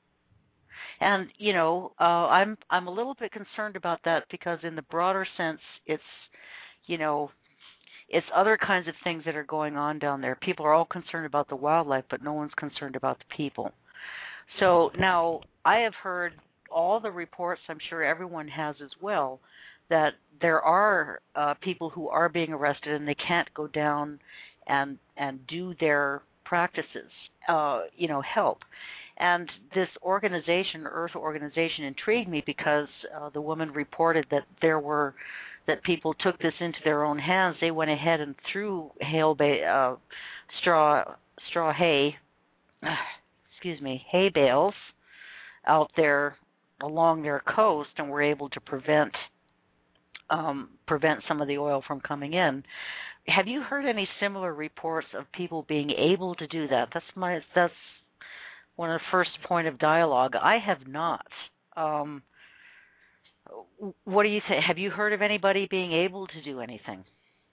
[SPEAKER 2] And you know, uh, I'm I'm a little bit concerned about that because, in the broader sense, it's you know, it's other kinds of things that are going on down there. People are all concerned about the wildlife, but no one's concerned about the people. So now I have heard all the reports, I'm sure everyone has as well, that there are uh, people who are being arrested and they can't go down and and do their practices, uh, you know, help. And this organization, Earth Organization, intrigued me because uh, the woman reported that there were that people took this into their own hands. They went ahead and threw hail ba- uh, straw straw hay, excuse me, hay bales out there along their coast, and were able to prevent um, prevent some of the oil from coming in. Have you heard any similar reports of people being able to do that? That's my that's one of the first point of dialogue. I have not. Um, what do you think? Have you heard of anybody being able to do anything?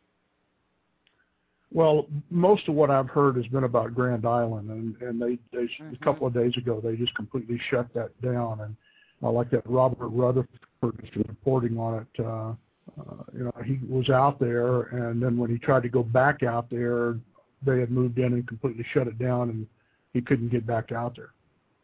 [SPEAKER 3] Well, most of what I've heard has been about Grand Island, and, and they, they
[SPEAKER 2] Mm-hmm.
[SPEAKER 3] a couple of days ago they just completely shut that down. And uh, like that Robert Rutherford is reporting on it. Uh, uh, you know, he was out there, and then when he tried to go back out there, they had moved in and completely shut it down, and he couldn't get back out there.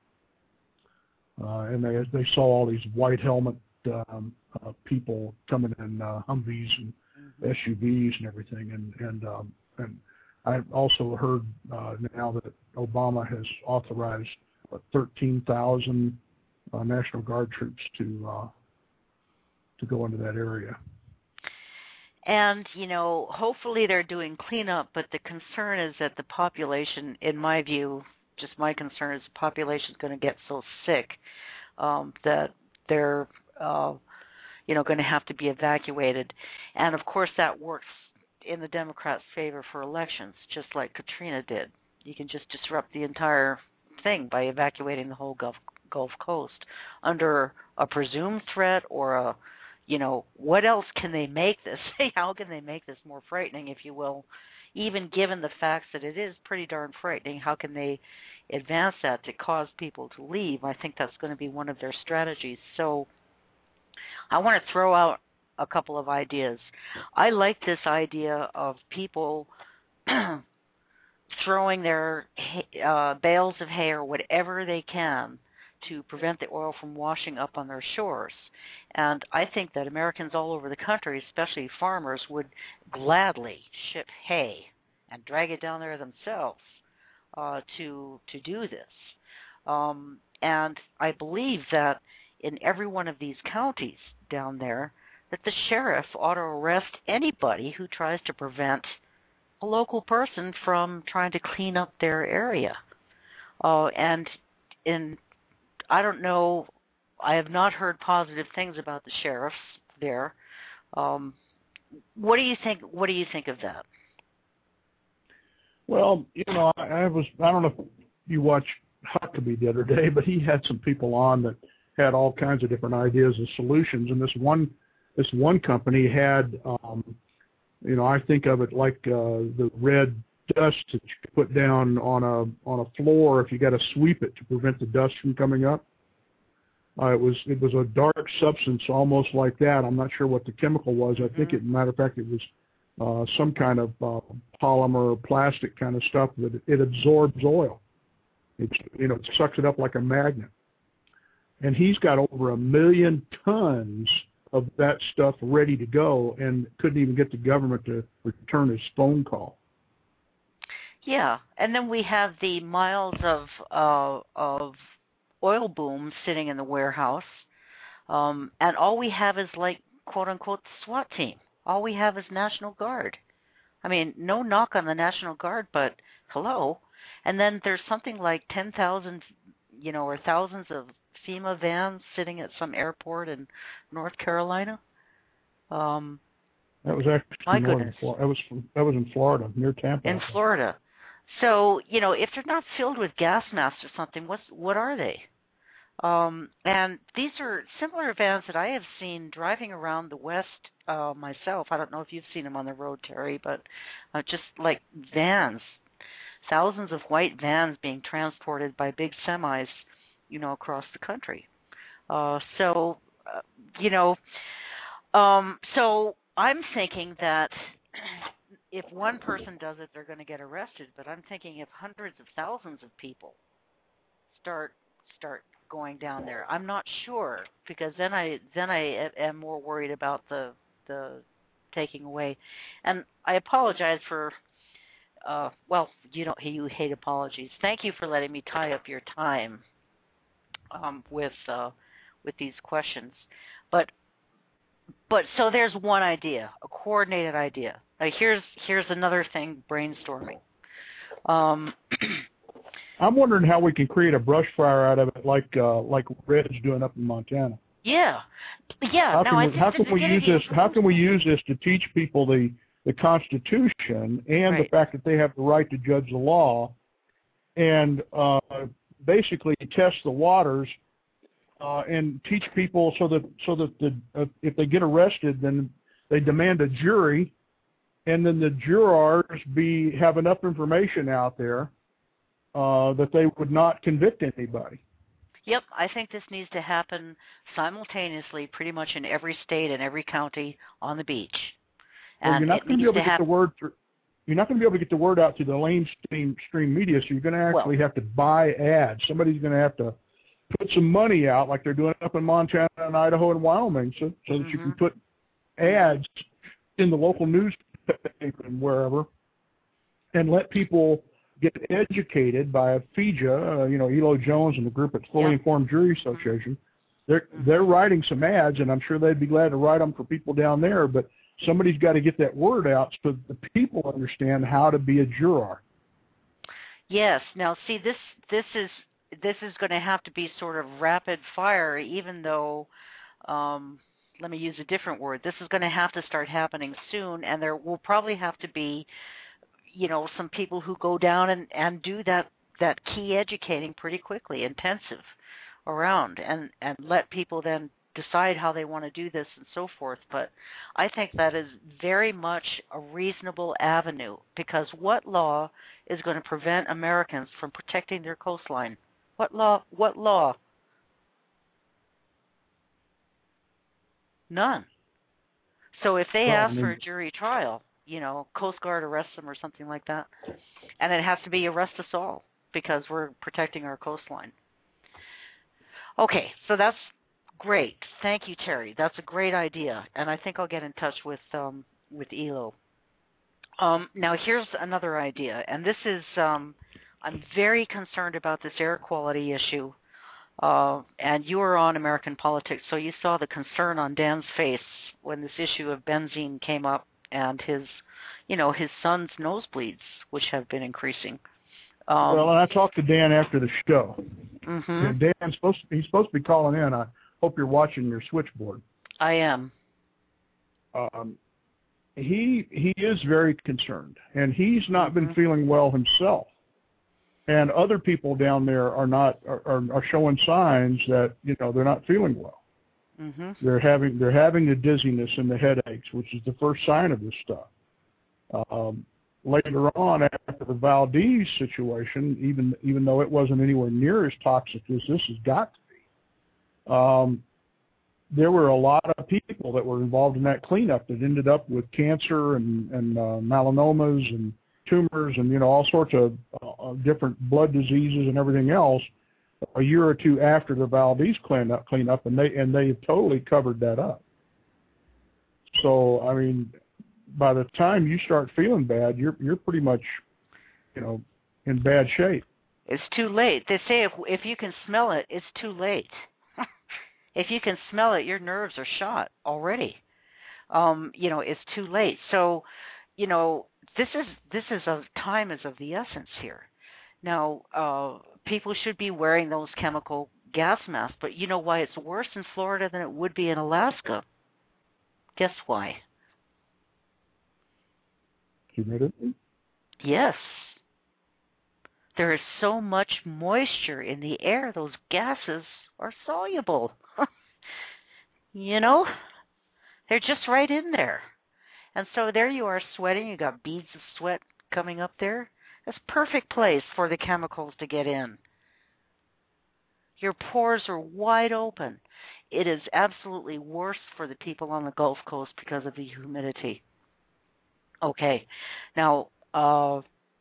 [SPEAKER 3] Uh, and they they saw all these white helmet um, uh, people coming in uh, Humvees and mm-hmm. S U Vs and everything, and and um, and I've also heard uh, now that Obama has authorized what, thirteen thousand uh, National Guard troops to uh, to go into that area.
[SPEAKER 2] And, you know, hopefully they're doing cleanup, but the concern is that the population, in my view, just my concern is the population is going to get so sick um, that they're, uh, you know, going to have to be evacuated. And, of course, that works in the Democrats' favor for elections, just like Katrina did. You can just disrupt the entire thing by evacuating the whole Gulf, Gulf Coast under a presumed threat or a, you know, what else can they make this? How can they make this more frightening, if you will? Even given the facts that it is pretty darn frightening, how can they advance that to cause people to leave? I think that's going to be one of their strategies. So I want to throw out a couple of ideas. I like this idea of people throwing their uh, bales of hay or whatever they can to prevent the oil from washing up on their shores. And I think that Americans all over the country, especially farmers, would gladly ship hay and drag it down there themselves uh, to to do this. Um, and I believe that in every one of these counties down there, that the sheriff ought to arrest anybody who tries to prevent a local person from trying to clean up their area. Uh, and in, I don't know, I have not heard positive things about the sheriffs there. Um, what do you think? What do you think of that?
[SPEAKER 3] Well, you know, I, I was, I don't know if you watched Huckabee the other day, but he had some people on that had all kinds of different ideas and solutions. And this one, this one company had, um, you know, I think of it like uh, the red dust that you put down on a on a floor if you got to sweep it to prevent the dust from coming up. Uh, it was it was a dark substance, almost like that. I'm not sure what the chemical was. I think, it, matter of fact, it was uh, some kind of uh, polymer or plastic kind of stuff that it, it absorbs oil. It's, you know, it sucks it up like a magnet. And he's got over a million tons of that stuff ready to go, and couldn't even get the government to return his phone call.
[SPEAKER 2] Yeah, and then we have the miles of uh, of oil booms sitting in the warehouse, um, and all we have is like quote unquote SWAT team. All we have is National Guard. I mean, no knock on the National Guard, but hello. And then there's something like ten thousand, you know, or thousands of FEMA vans sitting at some airport in North Carolina. Um,
[SPEAKER 3] that was actually
[SPEAKER 2] my
[SPEAKER 3] more
[SPEAKER 2] goodness.
[SPEAKER 3] in, that was that was in Florida, near Tampa.
[SPEAKER 2] In Florida. So, you know, if they're not filled with gas masks or something, what's, what are they? Um, and these are similar vans that I have seen driving around the West uh, myself. I don't know if you've seen them on the road, Terry, but uh, just like vans, thousands of white vans being transported by big semis, you know, across the country. Uh, so, uh, you know, um, so I'm thinking that if one person does it, they're going to get arrested. But I'm thinking if hundreds of thousands of people start start going down there, I'm not sure, because then I then I am more worried about the the taking away. And I apologize for. Uh, well, you don't you hate apologies. Thank you for letting me tie up your time um, with uh, with these questions. But but so there's one idea, a coordinated idea. Now here's here's another thing, brainstorming. Um,
[SPEAKER 3] I'm wondering how we can create a brush fire out of it, like uh, like Red's doing up in Montana.
[SPEAKER 2] Yeah, yeah.
[SPEAKER 3] How
[SPEAKER 2] now,
[SPEAKER 3] can
[SPEAKER 2] I
[SPEAKER 3] we, how can we use this? How can we use this to teach people the the Constitution and
[SPEAKER 2] right.
[SPEAKER 3] the fact that they have the right to judge the law, and uh, basically test the waters uh, and teach people so that so that the, uh, if they get arrested, then they demand a jury, and then the jurors be have enough information out there uh, that they would not convict anybody.
[SPEAKER 2] Yep, I think this needs to happen simultaneously, pretty much in every state and every county on the beach.
[SPEAKER 3] Well,
[SPEAKER 2] and
[SPEAKER 3] you're not going to be able to, to get the word through, you're not going to be able to get the word out to the mainstream stream media, so you're going to actually
[SPEAKER 2] well,
[SPEAKER 3] have to buy ads. Somebody's going to have to put some money out, like they're doing up in Montana and Idaho and Wyoming, so, so
[SPEAKER 2] mm-hmm.
[SPEAKER 3] that you can put ads in the local newspaper and wherever, and let people get educated by F I J A, uh, you know, Elo Jones and the group at Fully
[SPEAKER 2] yeah.
[SPEAKER 3] Informed Jury Association. They're they're writing some ads, and I'm sure they'd be glad to write them for people down there, but somebody's got to get that word out so that the people understand how to be a juror.
[SPEAKER 2] Yes. Now, see, this this is this is going to have to be sort of rapid fire, even though, um, let me use a different word. This is going to have to start happening soon, and there will probably have to be, you know, some people who go down and, and do that, that key educating pretty quickly, intensive around, and, and let people then decide how they want to do this and so forth. But I think that is very much a reasonable avenue, because what law is going to prevent Americans from protecting their coastline? What law? What law? None. So if they
[SPEAKER 3] Well,
[SPEAKER 2] ask
[SPEAKER 3] I mean,
[SPEAKER 2] for a jury trial, you know, Coast Guard arrests them or something like that, and it has to be arrest us all because we're protecting our coastline. Okay, so that's great. Thank you, Terry. That's a great idea, and I think I'll get in touch with um, with Elo. Um, now, here's another idea, and this is um, I'm very concerned about this air quality issue. Uh, and you were on American Politics, so you saw the concern on Dan's face when this issue of benzene came up and his, you know, his son's nosebleeds, which have been increasing. Um,
[SPEAKER 3] well, and I talked to Dan after the show.
[SPEAKER 2] Mm-hmm.
[SPEAKER 3] And Dan's supposed to, he's supposed to be calling in. I hope you're watching your switchboard.
[SPEAKER 2] I am.
[SPEAKER 3] Um, he he is very concerned, and he's not
[SPEAKER 2] Mm-hmm.
[SPEAKER 3] been feeling well himself. And other people down there are not are, are showing signs that, you know, they're not feeling well.
[SPEAKER 2] Mm-hmm.
[SPEAKER 3] They're having they're having the dizziness and the headaches, which is the first sign of this stuff. Um, later on, after the Valdez situation, even even though it wasn't anywhere near as toxic as this has got to be, um, there were a lot of people that were involved in that cleanup that ended up with cancer and, and uh, melanomas and tumors and, you know, all sorts of uh, different blood diseases and everything else a year or two after the Valdez cleanup, cleanup and they and they totally covered that up. So, I mean, by the time you start feeling bad, you're you're pretty much, you know, in bad shape.
[SPEAKER 2] It's too late. They say if if you can smell it, it's too late. If you can smell it, your nerves are shot already. Um, you know, it's too late. So, you know, this is this is of time is of the essence here. Now, uh, people should be wearing those chemical gas masks, but you know why it's worse in Florida than it would be in Alaska? Guess why?
[SPEAKER 3] Humidity?
[SPEAKER 2] Yes. There is so much moisture in the air, those gases are soluble. You know? They're just right in there. And so there you are sweating, you got beads of sweat coming up there. That's a perfect place for the chemicals to get in. Your pores are wide open. It is absolutely worse for the people on the Gulf Coast because of the humidity. Okay. Now, uh,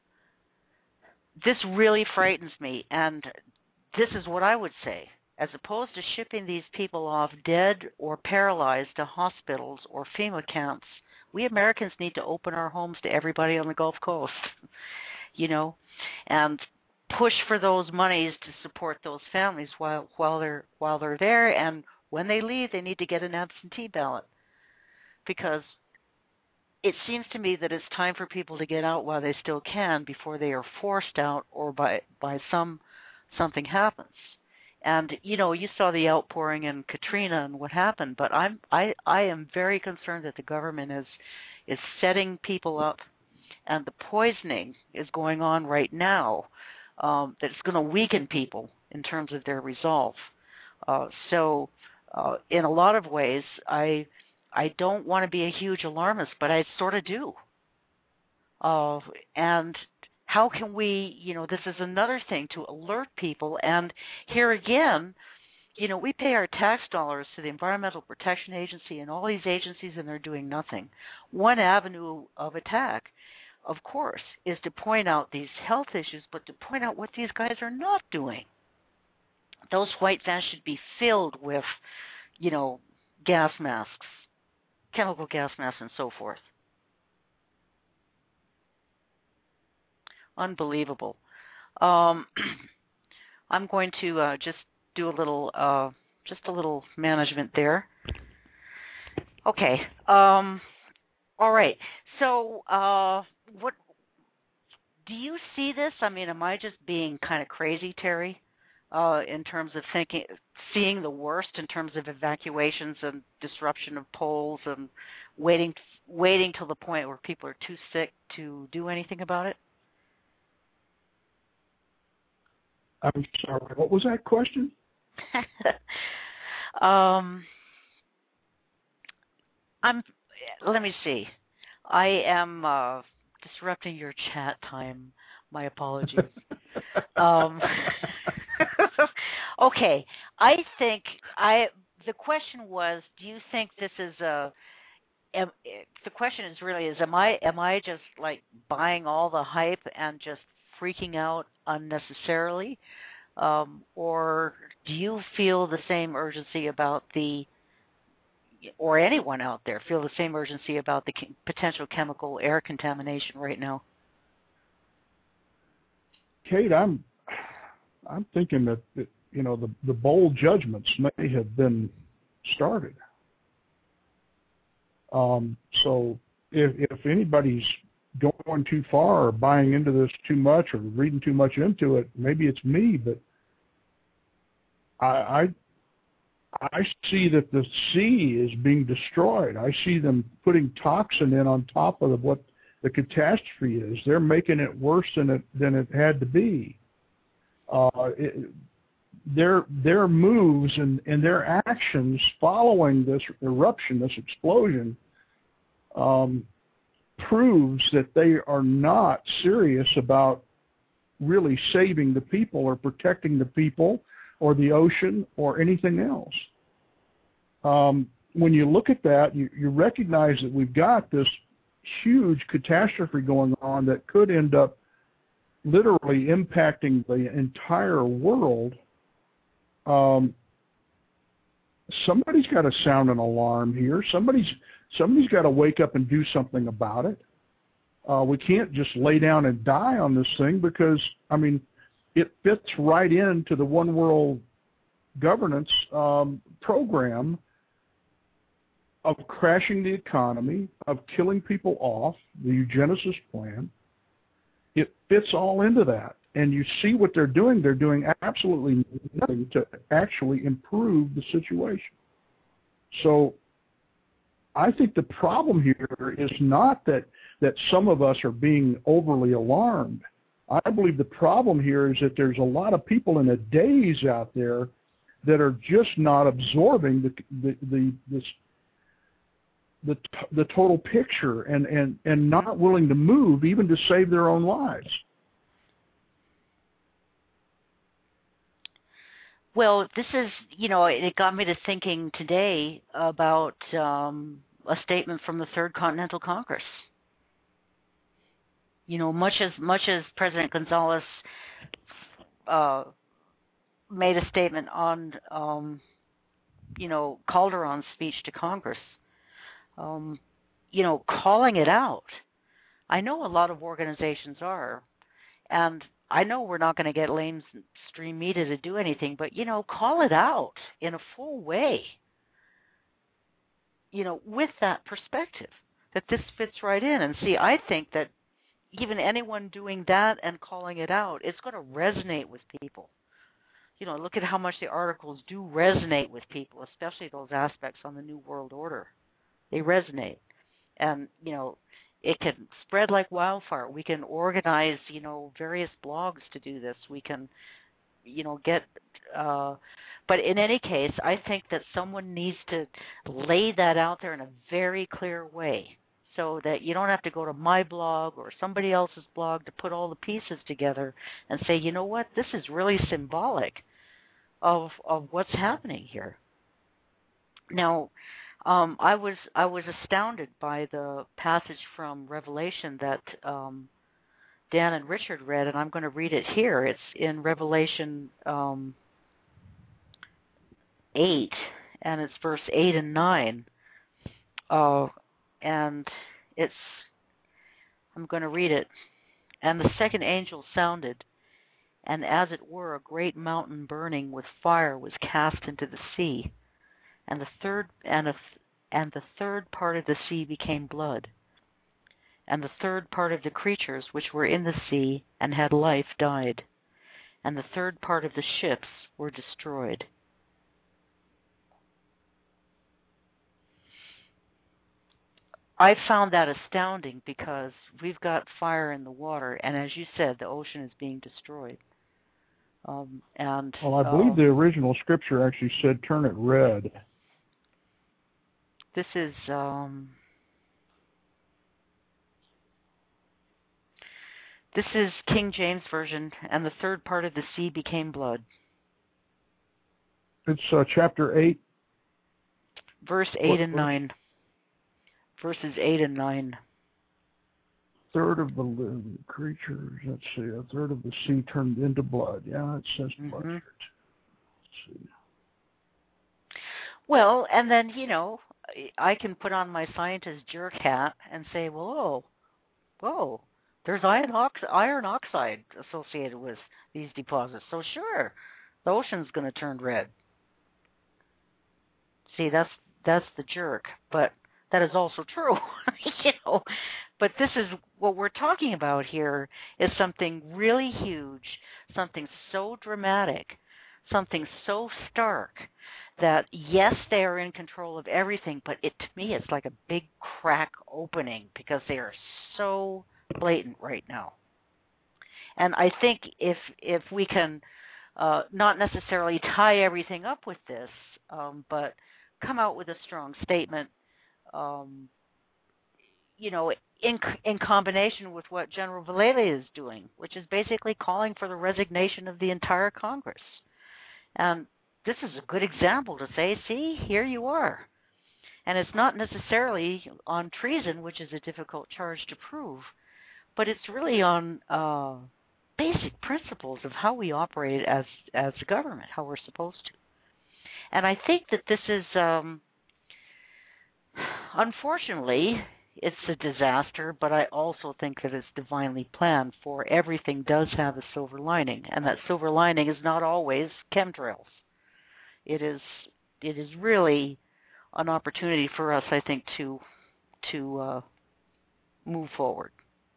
[SPEAKER 2] this really frightens me, and this is what I would say. As opposed to shipping these people off dead or paralyzed to hospitals or FEMA camps, we Americans need to open our homes to everybody on the Gulf Coast, you know, and push for those monies to support those families while while they're while they're there, and when they leave, they need to get an absentee ballot, because it seems to me that it's time for people to get out while they still can before they are forced out or by by some something happens. And you know, you saw the outpouring in Katrina and what happened, but I'm I, I am very concerned that the government is is setting people up, and the poisoning is going on right now. Um, that it's going to weaken people in terms of their resolve. Uh, so, uh, in a lot of ways, I I don't want to be a huge alarmist, but I sort of do. Uh, and how can we, you know, this is another thing to alert people. And here again, you know, we pay our tax dollars to the Environmental Protection Agency and all these agencies, and they're doing nothing. One avenue of attack, of course, is to point out these health issues, but to point out what these guys are not doing. Those white vans should be filled with, you know, gas masks, chemical gas masks, and so forth. Unbelievable. Um, I'm going to uh, just do a little, uh, just a little management there. Okay. Um, all right. So, uh, what do you see this? I mean, am I just being kind of crazy, Terry, uh, in terms of thinking, seeing the worst in terms of evacuations and disruption of polls and waiting, waiting till the point where people are too sick to do anything about it?
[SPEAKER 3] I'm sorry, what was that question?
[SPEAKER 2] um, I'm. Let me see. I am uh, disrupting your chat time. My apologies. um, okay, I think I. The question was, do you think this is a? Am, the question is really is, am I am I just like buying all the hype and just freaking out unnecessarily, um, or do you feel the same urgency about the, or anyone out there feel the same urgency about the potential chemical air contamination right now?
[SPEAKER 3] Kate, I'm I'm thinking that, that you know the the bold judgments may have been started. Um, so if, if anybody's going too far or buying into this too much or reading too much into it, maybe it's me, but I, I I see that the sea is being destroyed. I see them putting toxin in on top of what the catastrophe is. They're making it worse than it than it had to be. Uh, it, their their moves and, and their actions following this eruption, this explosion, um, proves that they are not serious about really saving the people or protecting the people or the ocean or anything else. Um, when you look at that, you, you recognize that we've got this huge catastrophe going on that could end up literally impacting the entire world. Um, somebody's got to sound an alarm here. Somebody's somebody's got to wake up and do something about it. Uh, we can't just lay down and die on this thing because, I mean, it fits right into the one world governance um, program of crashing the economy, of killing people off, the eugenicist plan. It fits all into that. And you see what they're doing. They're doing absolutely nothing to actually improve the situation. So I think the problem here is not that, that some of us are being overly alarmed. I believe the problem here is that there's a lot of people in a daze out there that are just not absorbing the the the this, the, the total picture and, and, and not willing to move even to save their own lives.
[SPEAKER 2] Well, this is, you know, it got me to thinking today about um, a statement from the Third Continental Congress. You know, much as much as President Gonzalez uh, made a statement on, um, you know, Calderon's speech to Congress, um, you know, calling it out. I know a lot of organizations are, and I know we're not going to get mainstream media to do anything, but, you know, call it out in a full way, you know, with that perspective, that this fits right in. And see, I think that even anyone doing that and calling it out, it's going to resonate with people. You know, look at how much the articles do resonate with people, especially those aspects on the New World Order. They resonate. And, you know, it can spread like wildfire. We can organize, you know, various blogs to do this. We can, you know, get, uh, but in any case, I think that someone needs to lay that out there in a very clear way so that you don't have to go to my blog or somebody else's blog to put all the pieces together and say, you know what, this is really symbolic of of what's happening here. Now, Um, I was I was astounded by the passage from Revelation that um, Dan and Richard read, and I'm going to read it here. It's in Revelation um, eight, and it's verse eight and nine. Uh, and it's I'm going to read it. And the second angel sounded, and as it were, a great mountain burning with fire was cast into the sea. And the third and a and the third part of the sea became blood. And the third part of the creatures which were in the sea and had life died. And the third part of the ships were destroyed. I found that astounding because we've got fire in the water, and as you said, the ocean is being destroyed. Um, and
[SPEAKER 3] well, I believe
[SPEAKER 2] uh,
[SPEAKER 3] the original scripture actually said, "Turn it red."
[SPEAKER 2] This is um, this is King James Version, and the third part of the sea became blood.
[SPEAKER 3] It's uh, chapter eight,
[SPEAKER 2] verse eight
[SPEAKER 3] what,
[SPEAKER 2] and
[SPEAKER 3] verse?
[SPEAKER 2] nine. Verses eight and nine.
[SPEAKER 3] Third of the living creatures. Let's see. A third of the sea turned into blood. Yeah, it says blood
[SPEAKER 2] Mm-hmm.
[SPEAKER 3] here too. Let's see.
[SPEAKER 2] Well, and then you know, I can put on my scientist jerk hat and say, whoa, whoa, there's iron, ox- iron oxide associated with these deposits. So sure, the ocean's going to turn red. See, that's that's the jerk. But that is also true. you know, but this is what we're talking about here is something really huge, something so dramatic, something so stark that yes, they are in control of everything, but it to me it's like a big crack opening because they are so blatant right now. And I think if if we can uh, not necessarily tie everything up with this, um, but come out with a strong statement, um, you know, in in combination with what General Vallely is doing, which is basically calling for the resignation of the entire Congress. And this is a good example to say, see, here you are. And it's not necessarily on treason, which is a difficult charge to prove, but it's really on uh, basic principles of how we operate as as a government, how we're supposed to. And I think that this is, um, unfortunately, it's a disaster, but I also think that it's divinely planned, for everything does have a silver lining, and that silver lining is not always chemtrails. It is it is really an opportunity for us, I think, to to uh, move forward.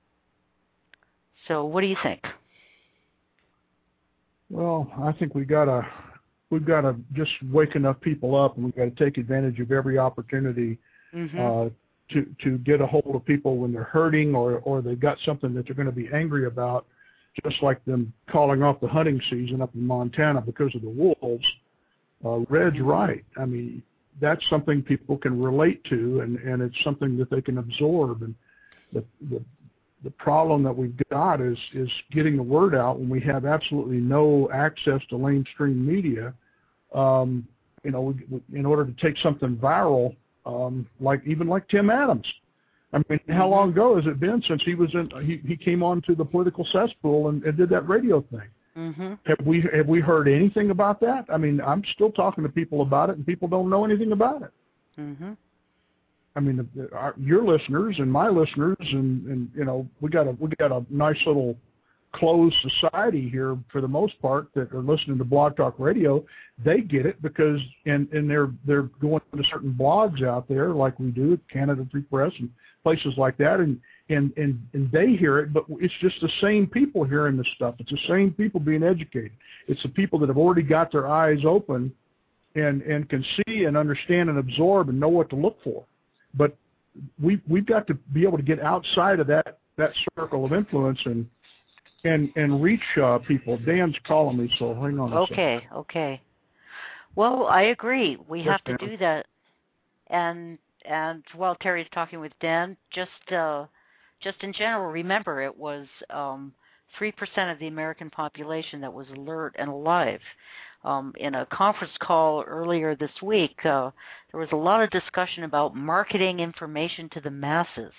[SPEAKER 2] So, what do you think?
[SPEAKER 3] Well, I think we gotta we've got to just wake enough people up, and we've got to take advantage of every opportunity mm-hmm. uh, to to get a hold of people when they're hurting or or they've got something that they're going to be angry about, just like them calling off the hunting season up in Montana because of the wolves. Uh, Red's right. I mean, that's something people can relate to, and, and it's something that they can absorb. And the, the the problem that we've got is is getting the word out when we have absolutely no access to mainstream media. Um, you know, we, we, in order to take something viral, um, like even like Tim Adams. I mean, how long ago has it been since he was in? He, he came on to the political cesspool and, and did that radio thing. Mm-hmm. Have we have we heard anything about that? I mean, I'm still talking to people about it, and people don't know anything about it. Mm-hmm. I mean, the, the, our, your listeners and my listeners, and, and you know, we got a we got a nice little closed society here for the most part that are listening to Blog Talk Radio. They get it because and and they're they're going to certain blogs out there like we do at Canada Free Press and places like that, and. And, and and they hear it, but it's just the same people hearing this stuff. It's the same people being educated. It's the people that have already got their eyes open and, and can see and understand and absorb and know what to look for. But we, we've got to be able to get outside of that, that circle of influence and and, and reach uh, people. Dan's calling me, so hang on a
[SPEAKER 2] okay,
[SPEAKER 3] second.
[SPEAKER 2] Okay, okay. Well, I agree. We
[SPEAKER 3] yes,
[SPEAKER 2] have to
[SPEAKER 3] Dan.
[SPEAKER 2] do that. And, and while Terry's talking with Dan, just... Uh, Just in general, remember it was um, three percent of the American population that was alert and alive. Um, in a conference call earlier this week, uh, there was a lot of discussion about marketing information to the masses.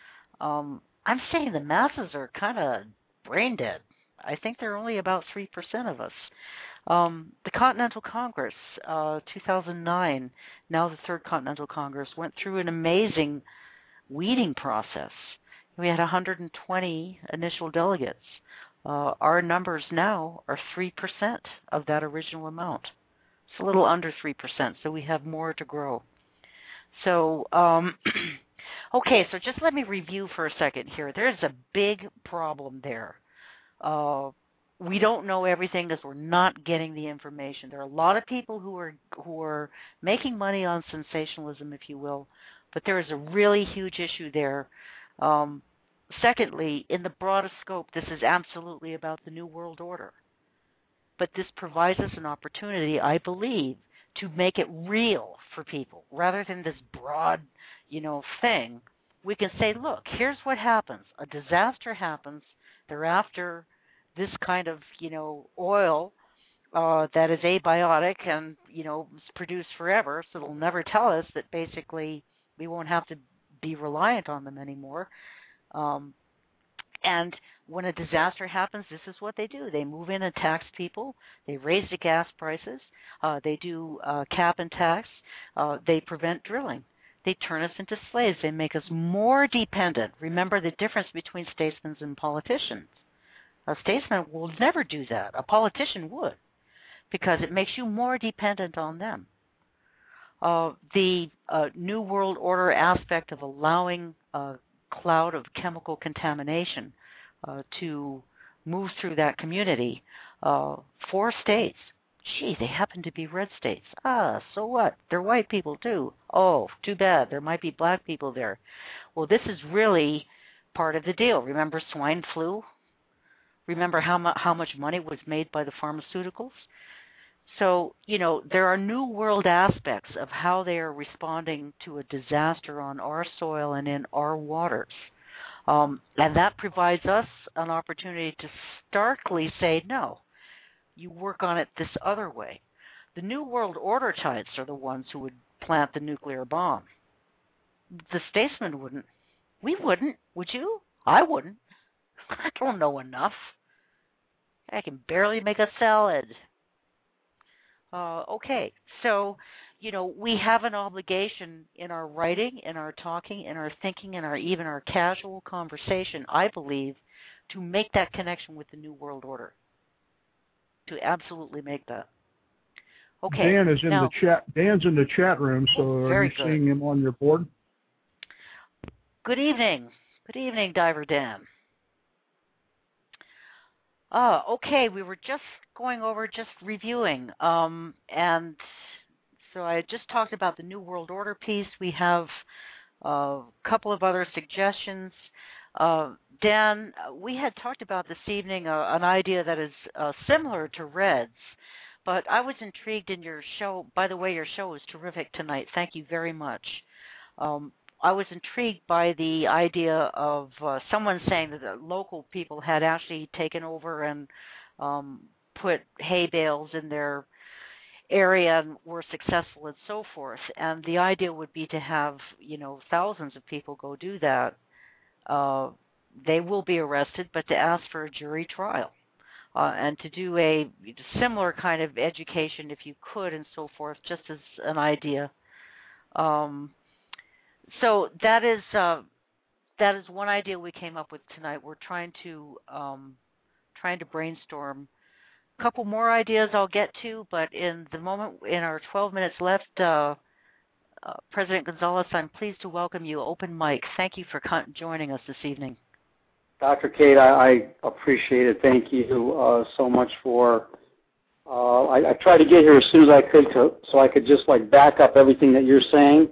[SPEAKER 2] Um, I'm saying the masses are kind of brain dead. I think they're only about three percent of us. Um, the Continental Congress, uh, two thousand nine, now the Third Continental Congress, went through an amazing weeding process. We had one hundred twenty initial delegates. Uh, our numbers now are three percent of that original amount. It's a little under three percent, so we have more to grow. So, um, okay, so just let me review for a second here. There's a big problem there. Uh, we don't know everything because we're not getting the information. There are a lot of people who are who are making money on sensationalism, if you will, but there is a really huge issue there. Um, secondly, in the broadest scope, this is absolutely about the New World Order. But this provides us an opportunity, I believe, to make it real for people. Rather than this broad, you know, thing, we can say, look, here's what happens. A disaster happens. They're after this kind of, you know, oil uh, that is abiotic and, you know, is produced forever, so they'll never tell us that basically we won't have to be reliant on them anymore. Um, and when a disaster happens, this is what they do. They move in and tax people. They raise the gas prices. Uh, they do uh, cap and tax. Uh, they prevent drilling. They turn us into slaves. They make us more dependent. Remember the difference between statesmen and politicians. A statesman will never do that. A politician would, because it makes you more dependent on them. Uh, the uh, New World Order aspect of allowing a cloud of chemical contamination uh, to move through that community. Uh, four states. Gee, they happen to be red states. Ah, so what? They're white people too. Oh, too bad. There might be black people there. Well, this is really part of the deal. Remember swine flu? Remember how, mu- how much money was made by the pharmaceuticals? So, you know, there are new world aspects of how they are responding to a disaster on our soil and in our waters. Um, and that provides us an opportunity to starkly say, no, you work on it this other way. The New World Order types are the ones who would plant the nuclear bomb. The statesmen wouldn't. We wouldn't. Would you? I wouldn't. I don't know enough. I can barely make a salad. Uh, okay, so, you know, we have an obligation in our writing, in our talking, in our thinking, in our even our casual conversation, I believe, to make that connection with the New World Order. To absolutely make that. Okay.
[SPEAKER 3] Dan is in
[SPEAKER 2] now,
[SPEAKER 3] the chat. Dan's in the chat room, so
[SPEAKER 2] oh,
[SPEAKER 3] are you
[SPEAKER 2] good.
[SPEAKER 3] seeing him on your board?
[SPEAKER 2] Good evening. Good evening, Diver Dan. Uh, okay, we were just going over, just reviewing, um, and so I just talked about the New World Order piece. We have a couple of other suggestions. Uh, Dan, we had talked about this evening uh, an idea that is uh, similar to Red's, but I was intrigued in your show. By the way, your show is terrific tonight. Thank you very much. Um, I was intrigued by the idea of uh, someone saying that the local people had actually taken over and um, put hay bales in their area and were successful and so forth. And the idea would be to have, you know, thousands of people go do that. Uh, they will be arrested, but to ask for a jury trial uh, and to do a similar kind of education, if you could, and so forth, just as an idea. Um, So that is uh, that is one idea we came up with tonight. We're trying to um, trying to brainstorm a couple more ideas I'll get to, but in the moment, in our twelve minutes left, uh, uh, President Gonzalez, I'm pleased to welcome you. Open mic. Thank you for con- joining us this evening.
[SPEAKER 4] Doctor Kate, I, I appreciate it. Thank you uh, so much for. Uh, I, I tried to get here as soon as I could, to, so I could just like back up everything that you're saying.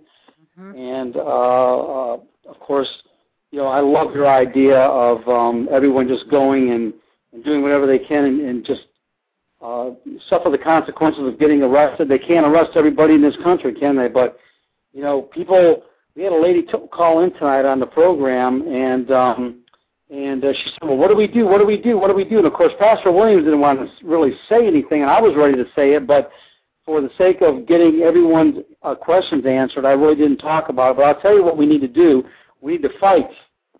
[SPEAKER 4] And, uh, uh, of course, you know, I love your idea of um, everyone just going and, and doing whatever they can and, and just uh, suffer the consequences of getting arrested. They can't arrest everybody in this country, can they? But, you know, people, we had a lady t- call in tonight on the program, and um, and uh, she said, well, what do we do? What do we do? What do we do? And, of course, Pastor Williams didn't want to really say anything, and I was ready to say it, but for the sake of getting everyone's uh, questions answered, I really didn't talk about it. But I'll tell you what we need to do. We need to fight.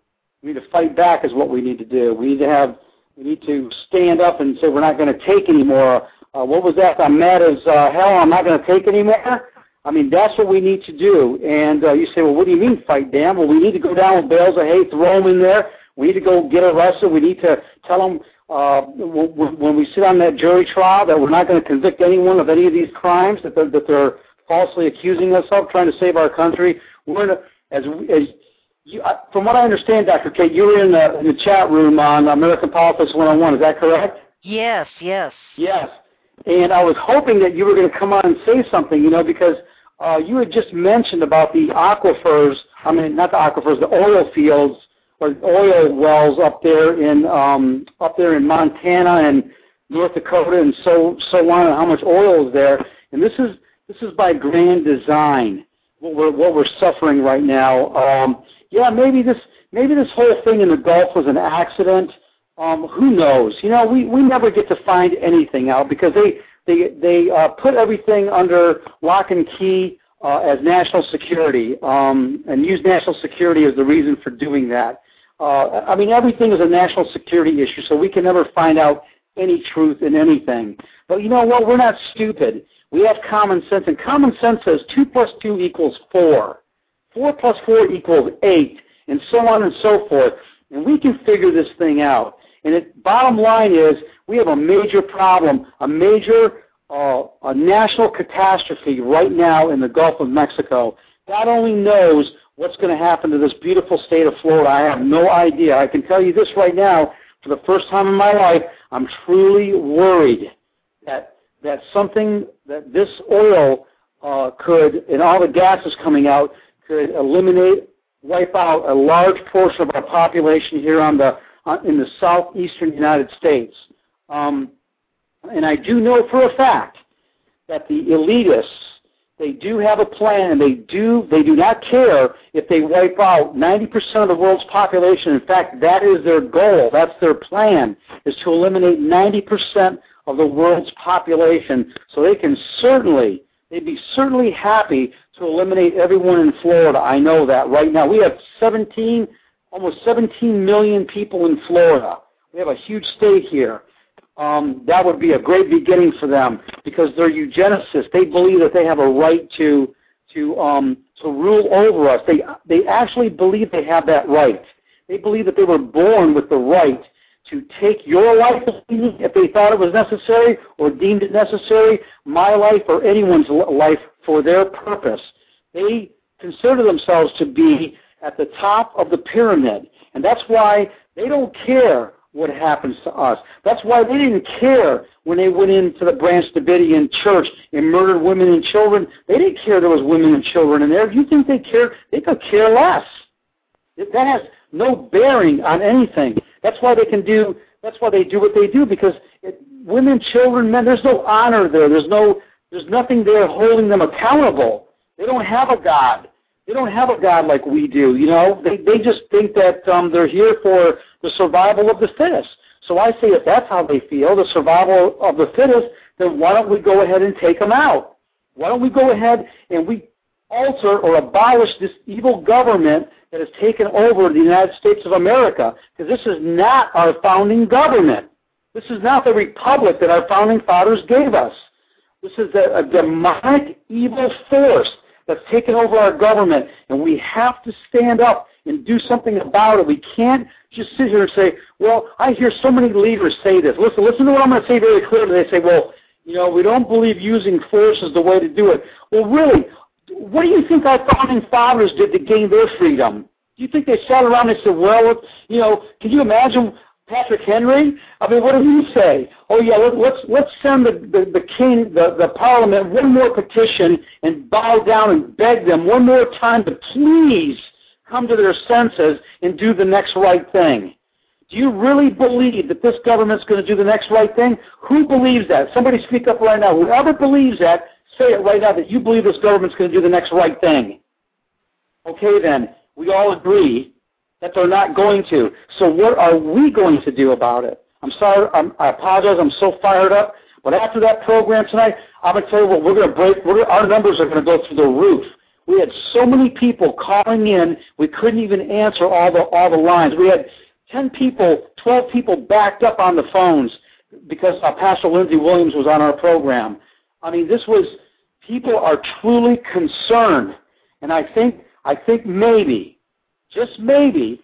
[SPEAKER 4] We need to fight back is what we need to do. We need to have, we need to stand up and say we're not going to take anymore. Uh, what was that? I'm mad as uh, hell. I'm not going to take anymore. I mean, that's what we need to do. And uh, you say, well, what do you mean fight, Dan? Well, we need to go down with bales of hay, throw them in there. We need to go get arrested. We need to tell them uh, when we sit on that jury trial that we're not going to convict anyone of any of these crimes that they're, that they're falsely accusing us of, trying to save our country. We're in a, as, as you, from what I understand, Doctor Kate, you were in the, in the chat room on American Politics one oh one. Is that correct?
[SPEAKER 2] Yes, yes.
[SPEAKER 4] Yes. And I was hoping that you were going to come on and say something, you know, because uh, you had just mentioned about the aquifers, I mean, not the aquifers, the oil fields, or oil wells up there in um, up there in Montana and North Dakota and so so on, and how much oil is there. And this is this is by grand design. What we're what we're suffering right now. Um, yeah, maybe this maybe this whole thing in the Gulf was an accident. Um, who knows? You know, we, we never get to find anything out because they they they uh, put everything under lock and key uh, as national security um, and use national security as the reason for doing that. Uh, I mean, everything is a national security issue, so we can never find out any truth in anything. But you know what? We're not stupid. We have common sense, and common sense says two plus two equals four. Four plus four equals eight, and so on and so forth. And we can figure this thing out. And the bottom line is we have a major problem, a major uh, a national catastrophe right now in the Gulf of Mexico. God only knows what's going to happen to this beautiful state of Florida. I have no idea. I can tell you this right now, for the first time in my life, I'm truly worried that that something, that this oil uh, could, and all the gases coming out, could eliminate, wipe out a large portion of our population here on the uh, in the southeastern United States. Um, and I do know for a fact that the elitists, they do have a plan, and they do they do not care if they wipe out ninety percent of the world's population. In fact, that is their goal. That's their plan, is to eliminate ninety percent of the world's population. So they can certainly, they'd be certainly happy to eliminate everyone in Florida. I know that right now. We have seventeen, almost seventeen million people in Florida. We have a huge state here. Um, that would be a great beginning for them, because they're eugenicists. They believe that they have a right to to um, to rule over us. They they actually believe they have that right. They believe that they were born with the right to take your life if they thought it was necessary or deemed it necessary, my life or anyone's life for their purpose. They consider themselves to be at the top of the pyramid, and that's why they don't care what happens to us. That's why they didn't care when they went into the Branch Davidian church and murdered women and children. They didn't care there was women and children in there. If you think they cared, they could care less. That has no bearing on anything. That's why they can do, that's why they do what they do, because it, women, children, men, there's no honor there. There's no, there's nothing there holding them accountable. They don't have a God. They don't have a God like we do, you know. They they just think that um, they're here for the survival of the fittest. So I say if that's how they feel, the survival of the fittest, then why don't we go ahead and take them out? Why don't we go ahead and we alter or abolish this evil government that has taken over the United States of America? Because this is not our founding government. This is not the republic that our founding fathers gave us. This is a, a demonic evil force that's taken over our government, and we have to stand up and do something about it. We can't just sit here and say, well, I hear so many leaders say this. Listen, listen to what I'm going to say very clearly. They say, well, you know, we don't believe using force is the way to do it. Well, really, what do you think our founding fathers did to gain their freedom? Do you think they sat around and said, well, you know, can you imagine Patrick Henry? I mean, what did he say? Oh, yeah, let, let's let's send the, the, the king, the, the parliament, one more petition and bow down and beg them one more time to please come to their senses and do the next right thing. Do you really believe that this government's going to do the next right thing? Who believes that? Somebody speak up right now. Whoever believes that, say it right now, that you believe this government's going to do the next right thing. Okay, then, we all agree that they're not going to. So what are we going to do about it? I'm sorry. I'm, I apologize. I'm so fired up. But after that program tonight, I'm going to tell you what, we're going to break. We're gonna, our numbers are going to go through the roof. We had so many people calling in, we couldn't even answer all the all the lines. We had ten people, twelve people backed up on the phones because uh, Pastor Lindsey Williams was on our program. I mean, this was, people are truly concerned. And I think, I think maybe, just maybe,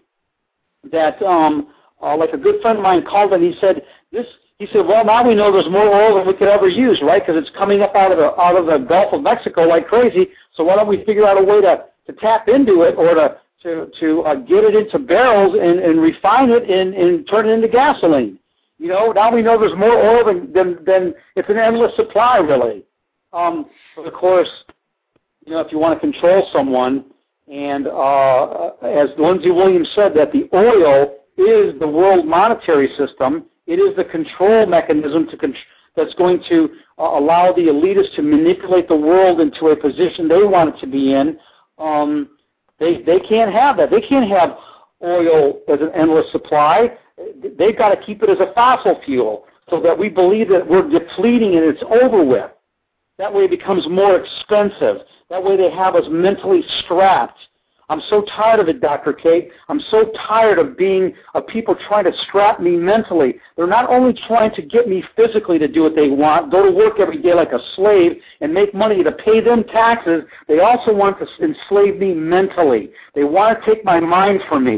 [SPEAKER 4] that um, uh, like a good friend of mine called and he said, this. He said, well, now we know there's more oil than we could ever use, right? Because it's coming up out of the out of the Gulf of Mexico like crazy. So why don't we figure out a way to, to tap into it or to to to uh, get it into barrels and, and refine it and, and turn it into gasoline? You know, now we know there's more oil than than, than it's an endless supply, really. Um, but of course, you know, if you want to control someone, and uh, as Lindsey Williams said, that the oil is the world monetary system. It is the control mechanism to con- that's going to uh, allow the elitists to manipulate the world into a position they want it to be in. Um, they they can't have that. They can't have oil as an endless supply. They've got to keep it as a fossil fuel so that we believe that we're depleting and it's over with. That way it becomes more expensive. That way they have us mentally strapped. I'm so tired of it, Doctor Kate. I'm so tired of being, of people trying to strap me mentally. They're not only trying to get me physically to do what they want, go to work every day like a slave and make money to pay them taxes, they also want to enslave me mentally. They want to take my mind from me.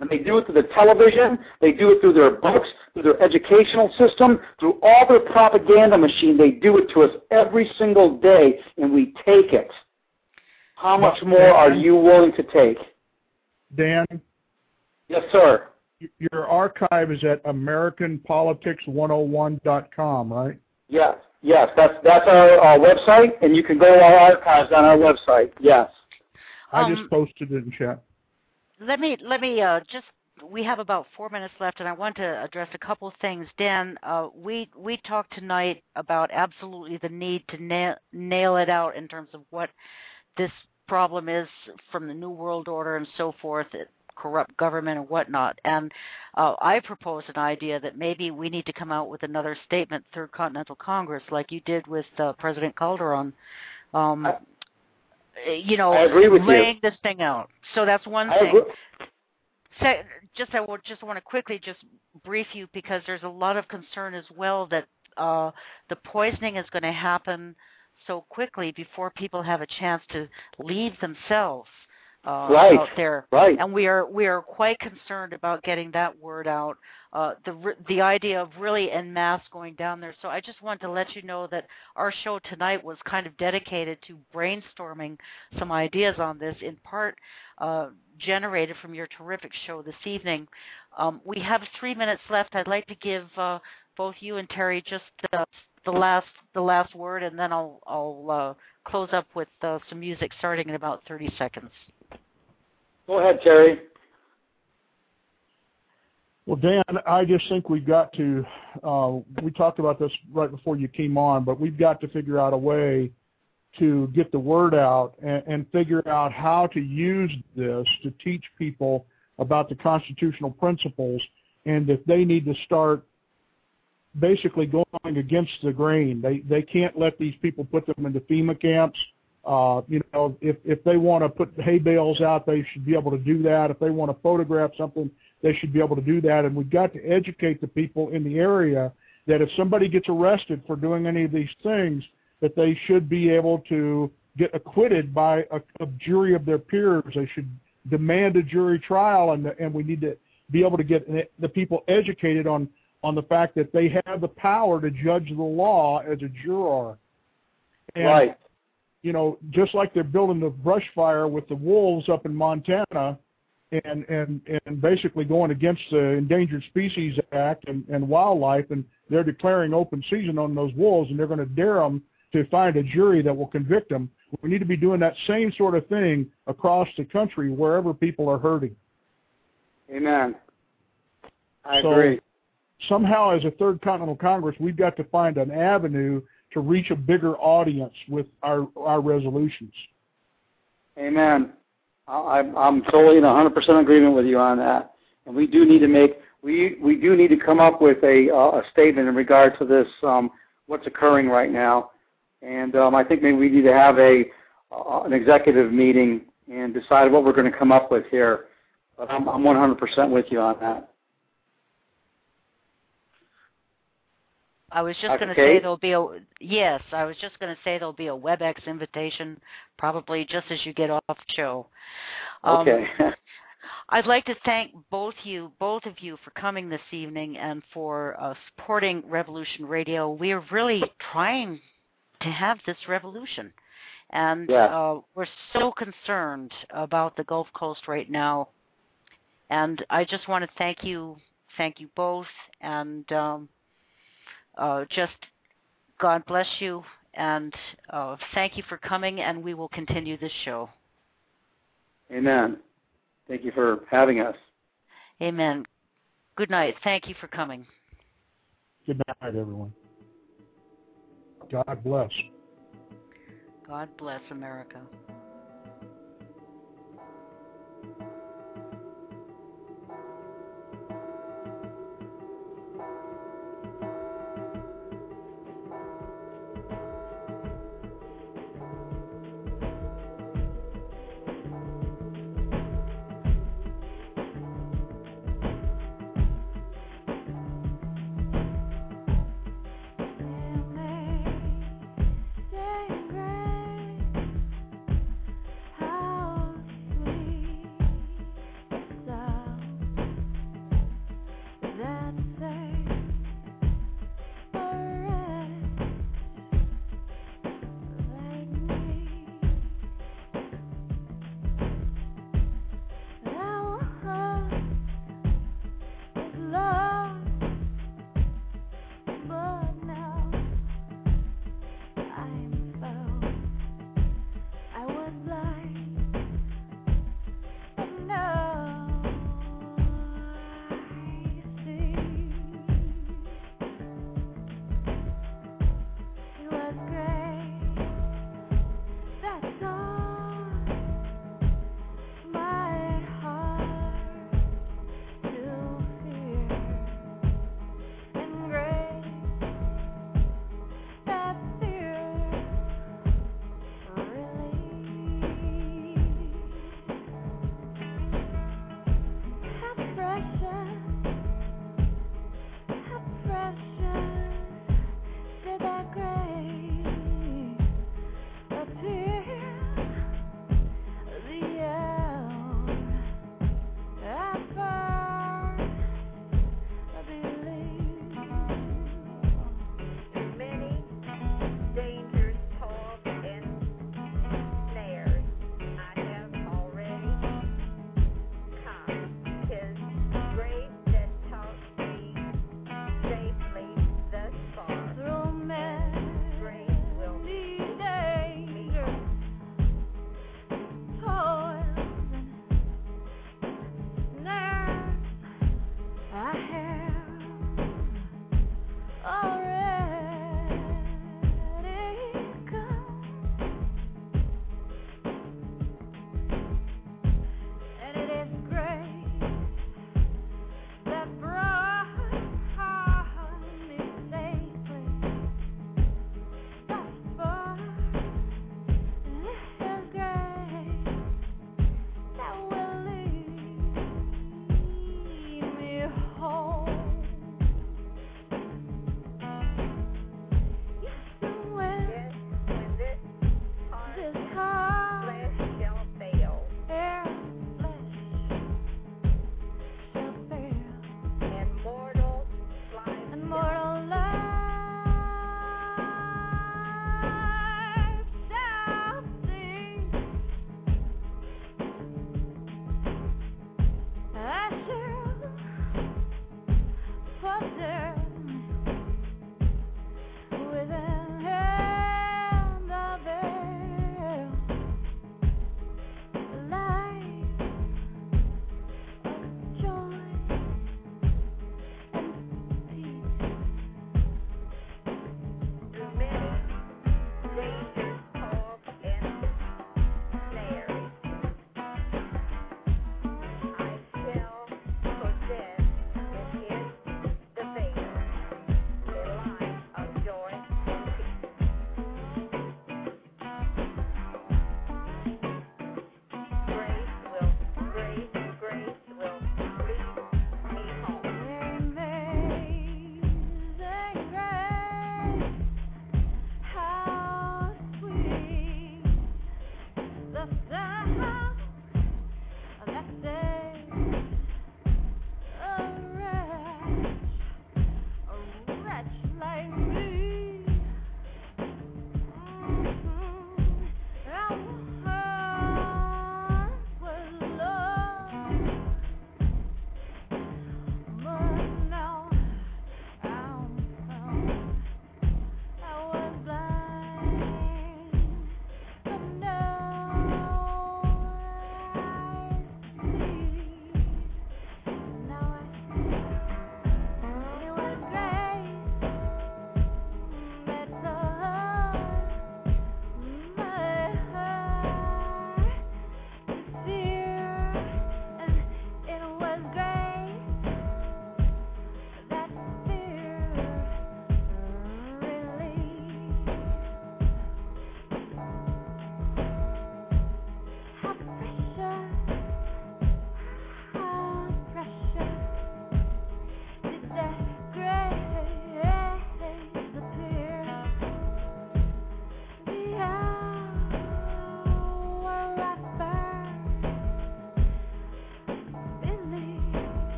[SPEAKER 4] And they do it through the television, they do it through their books, through their educational system, through all their propaganda machine. They do it to us every single day, and we take it. How much more
[SPEAKER 3] Dan,
[SPEAKER 4] are you willing to take?
[SPEAKER 3] Dan?
[SPEAKER 4] Yes, sir.
[SPEAKER 3] Your archive is at American Politics one oh one dot com, right?
[SPEAKER 4] Yes, yes. That's that's our, our website, and you can go to our archives on our website. Yes.
[SPEAKER 3] I
[SPEAKER 2] Um,
[SPEAKER 3] just posted it in chat.
[SPEAKER 2] Let me let me uh, just. We have about four minutes left, and I want to address a couple of things. Dan, uh, we we talked tonight about absolutely the need to nail, nail it out in terms of what this problem is from the New World Order and so forth, corrupt government and whatnot. And uh, I proposed an idea that maybe we need to come out with another statement, Third Continental Congress, like you did with uh, President Calderon. Um,
[SPEAKER 4] I,
[SPEAKER 2] you know,
[SPEAKER 4] I agree with
[SPEAKER 2] laying
[SPEAKER 4] you.
[SPEAKER 2] this thing out. So that's one
[SPEAKER 4] I
[SPEAKER 2] thing.
[SPEAKER 4] agree.
[SPEAKER 2] Se- just I would just want to quickly just brief you because there's a lot of concern as well that uh, the poisoning is going to happen so quickly before people have a chance to leave themselves uh,
[SPEAKER 4] right.
[SPEAKER 2] out there.
[SPEAKER 4] Right.
[SPEAKER 2] And we are we are quite concerned about getting that word out. Uh, the the idea of really en masse going down there. So I just want to let you know that our show tonight was kind of dedicated to brainstorming some ideas on this, in part uh, generated from your terrific show this evening. Um, we have three minutes left. I'd like to give uh, both you and Terry just the, the last the last word, and then I'll I'll uh, close up with uh, some music starting in about thirty seconds.
[SPEAKER 4] Go ahead, Terry.
[SPEAKER 3] Well, Dan, I just think we've got to, uh, we talked about this right before you came on, but we've got to figure out a way to get the word out and, and figure out how to use this to teach people about the constitutional principles, and if they need to start basically going against the grain. They they can't let these people put them into FEMA camps. Uh, you know, if, if they want to put hay bales out, they should be able to do that. If they want to photograph something, they should be able to do that. And we've got to educate the people in the area that if somebody gets arrested for doing any of these things, that they should be able to get acquitted by a, a jury of their peers. They should demand a jury trial, and, and we need to be able to get the people educated on, on the fact that they have the power to judge the law as a juror. And,
[SPEAKER 4] right.
[SPEAKER 3] you know, just like they're building the brush fire with the wolves up in Montana and, and, and basically going against the Endangered Species Act and, and wildlife, and they're declaring open season on those wolves, and they're going to dare them to find a jury that will convict them. We need to be doing that same sort of thing across the country wherever people are hurting.
[SPEAKER 4] Amen. I
[SPEAKER 3] so
[SPEAKER 4] agree.
[SPEAKER 3] Somehow, as a Third Continental Congress, we've got to find an avenue to reach a bigger audience with our, our resolutions.
[SPEAKER 4] Amen. I'm, I'm totally in one hundred percent agreement with you on that. And we do need to make, we, we do need to come up with a, uh, a statement in regard to this, um, what's occurring right now. And um, I think maybe we need to have a uh, an executive meeting and decide what we're going to come up with here. But I'm, I'm one hundred percent with you on that.
[SPEAKER 2] I was just going to
[SPEAKER 4] Okay.
[SPEAKER 2] say there'll be a yes. I was just going to say there'll be a WebEx invitation, probably just as you get off the show. Um,
[SPEAKER 4] Okay.
[SPEAKER 2] I'd like to thank both you, both of you, for coming this evening and for uh, supporting Revolution Radio. We are really trying to have this revolution, and
[SPEAKER 4] yeah.
[SPEAKER 2] uh, we're so concerned about the Gulf Coast right now. And I just want to thank you, thank you both, and. Um, Uh, just God bless you, and uh, thank you for coming, and we will continue this show.
[SPEAKER 4] Amen. Thank you for having us.
[SPEAKER 2] Amen. Good night. Thank you for coming.
[SPEAKER 3] Good night, everyone. God bless.
[SPEAKER 2] God bless America.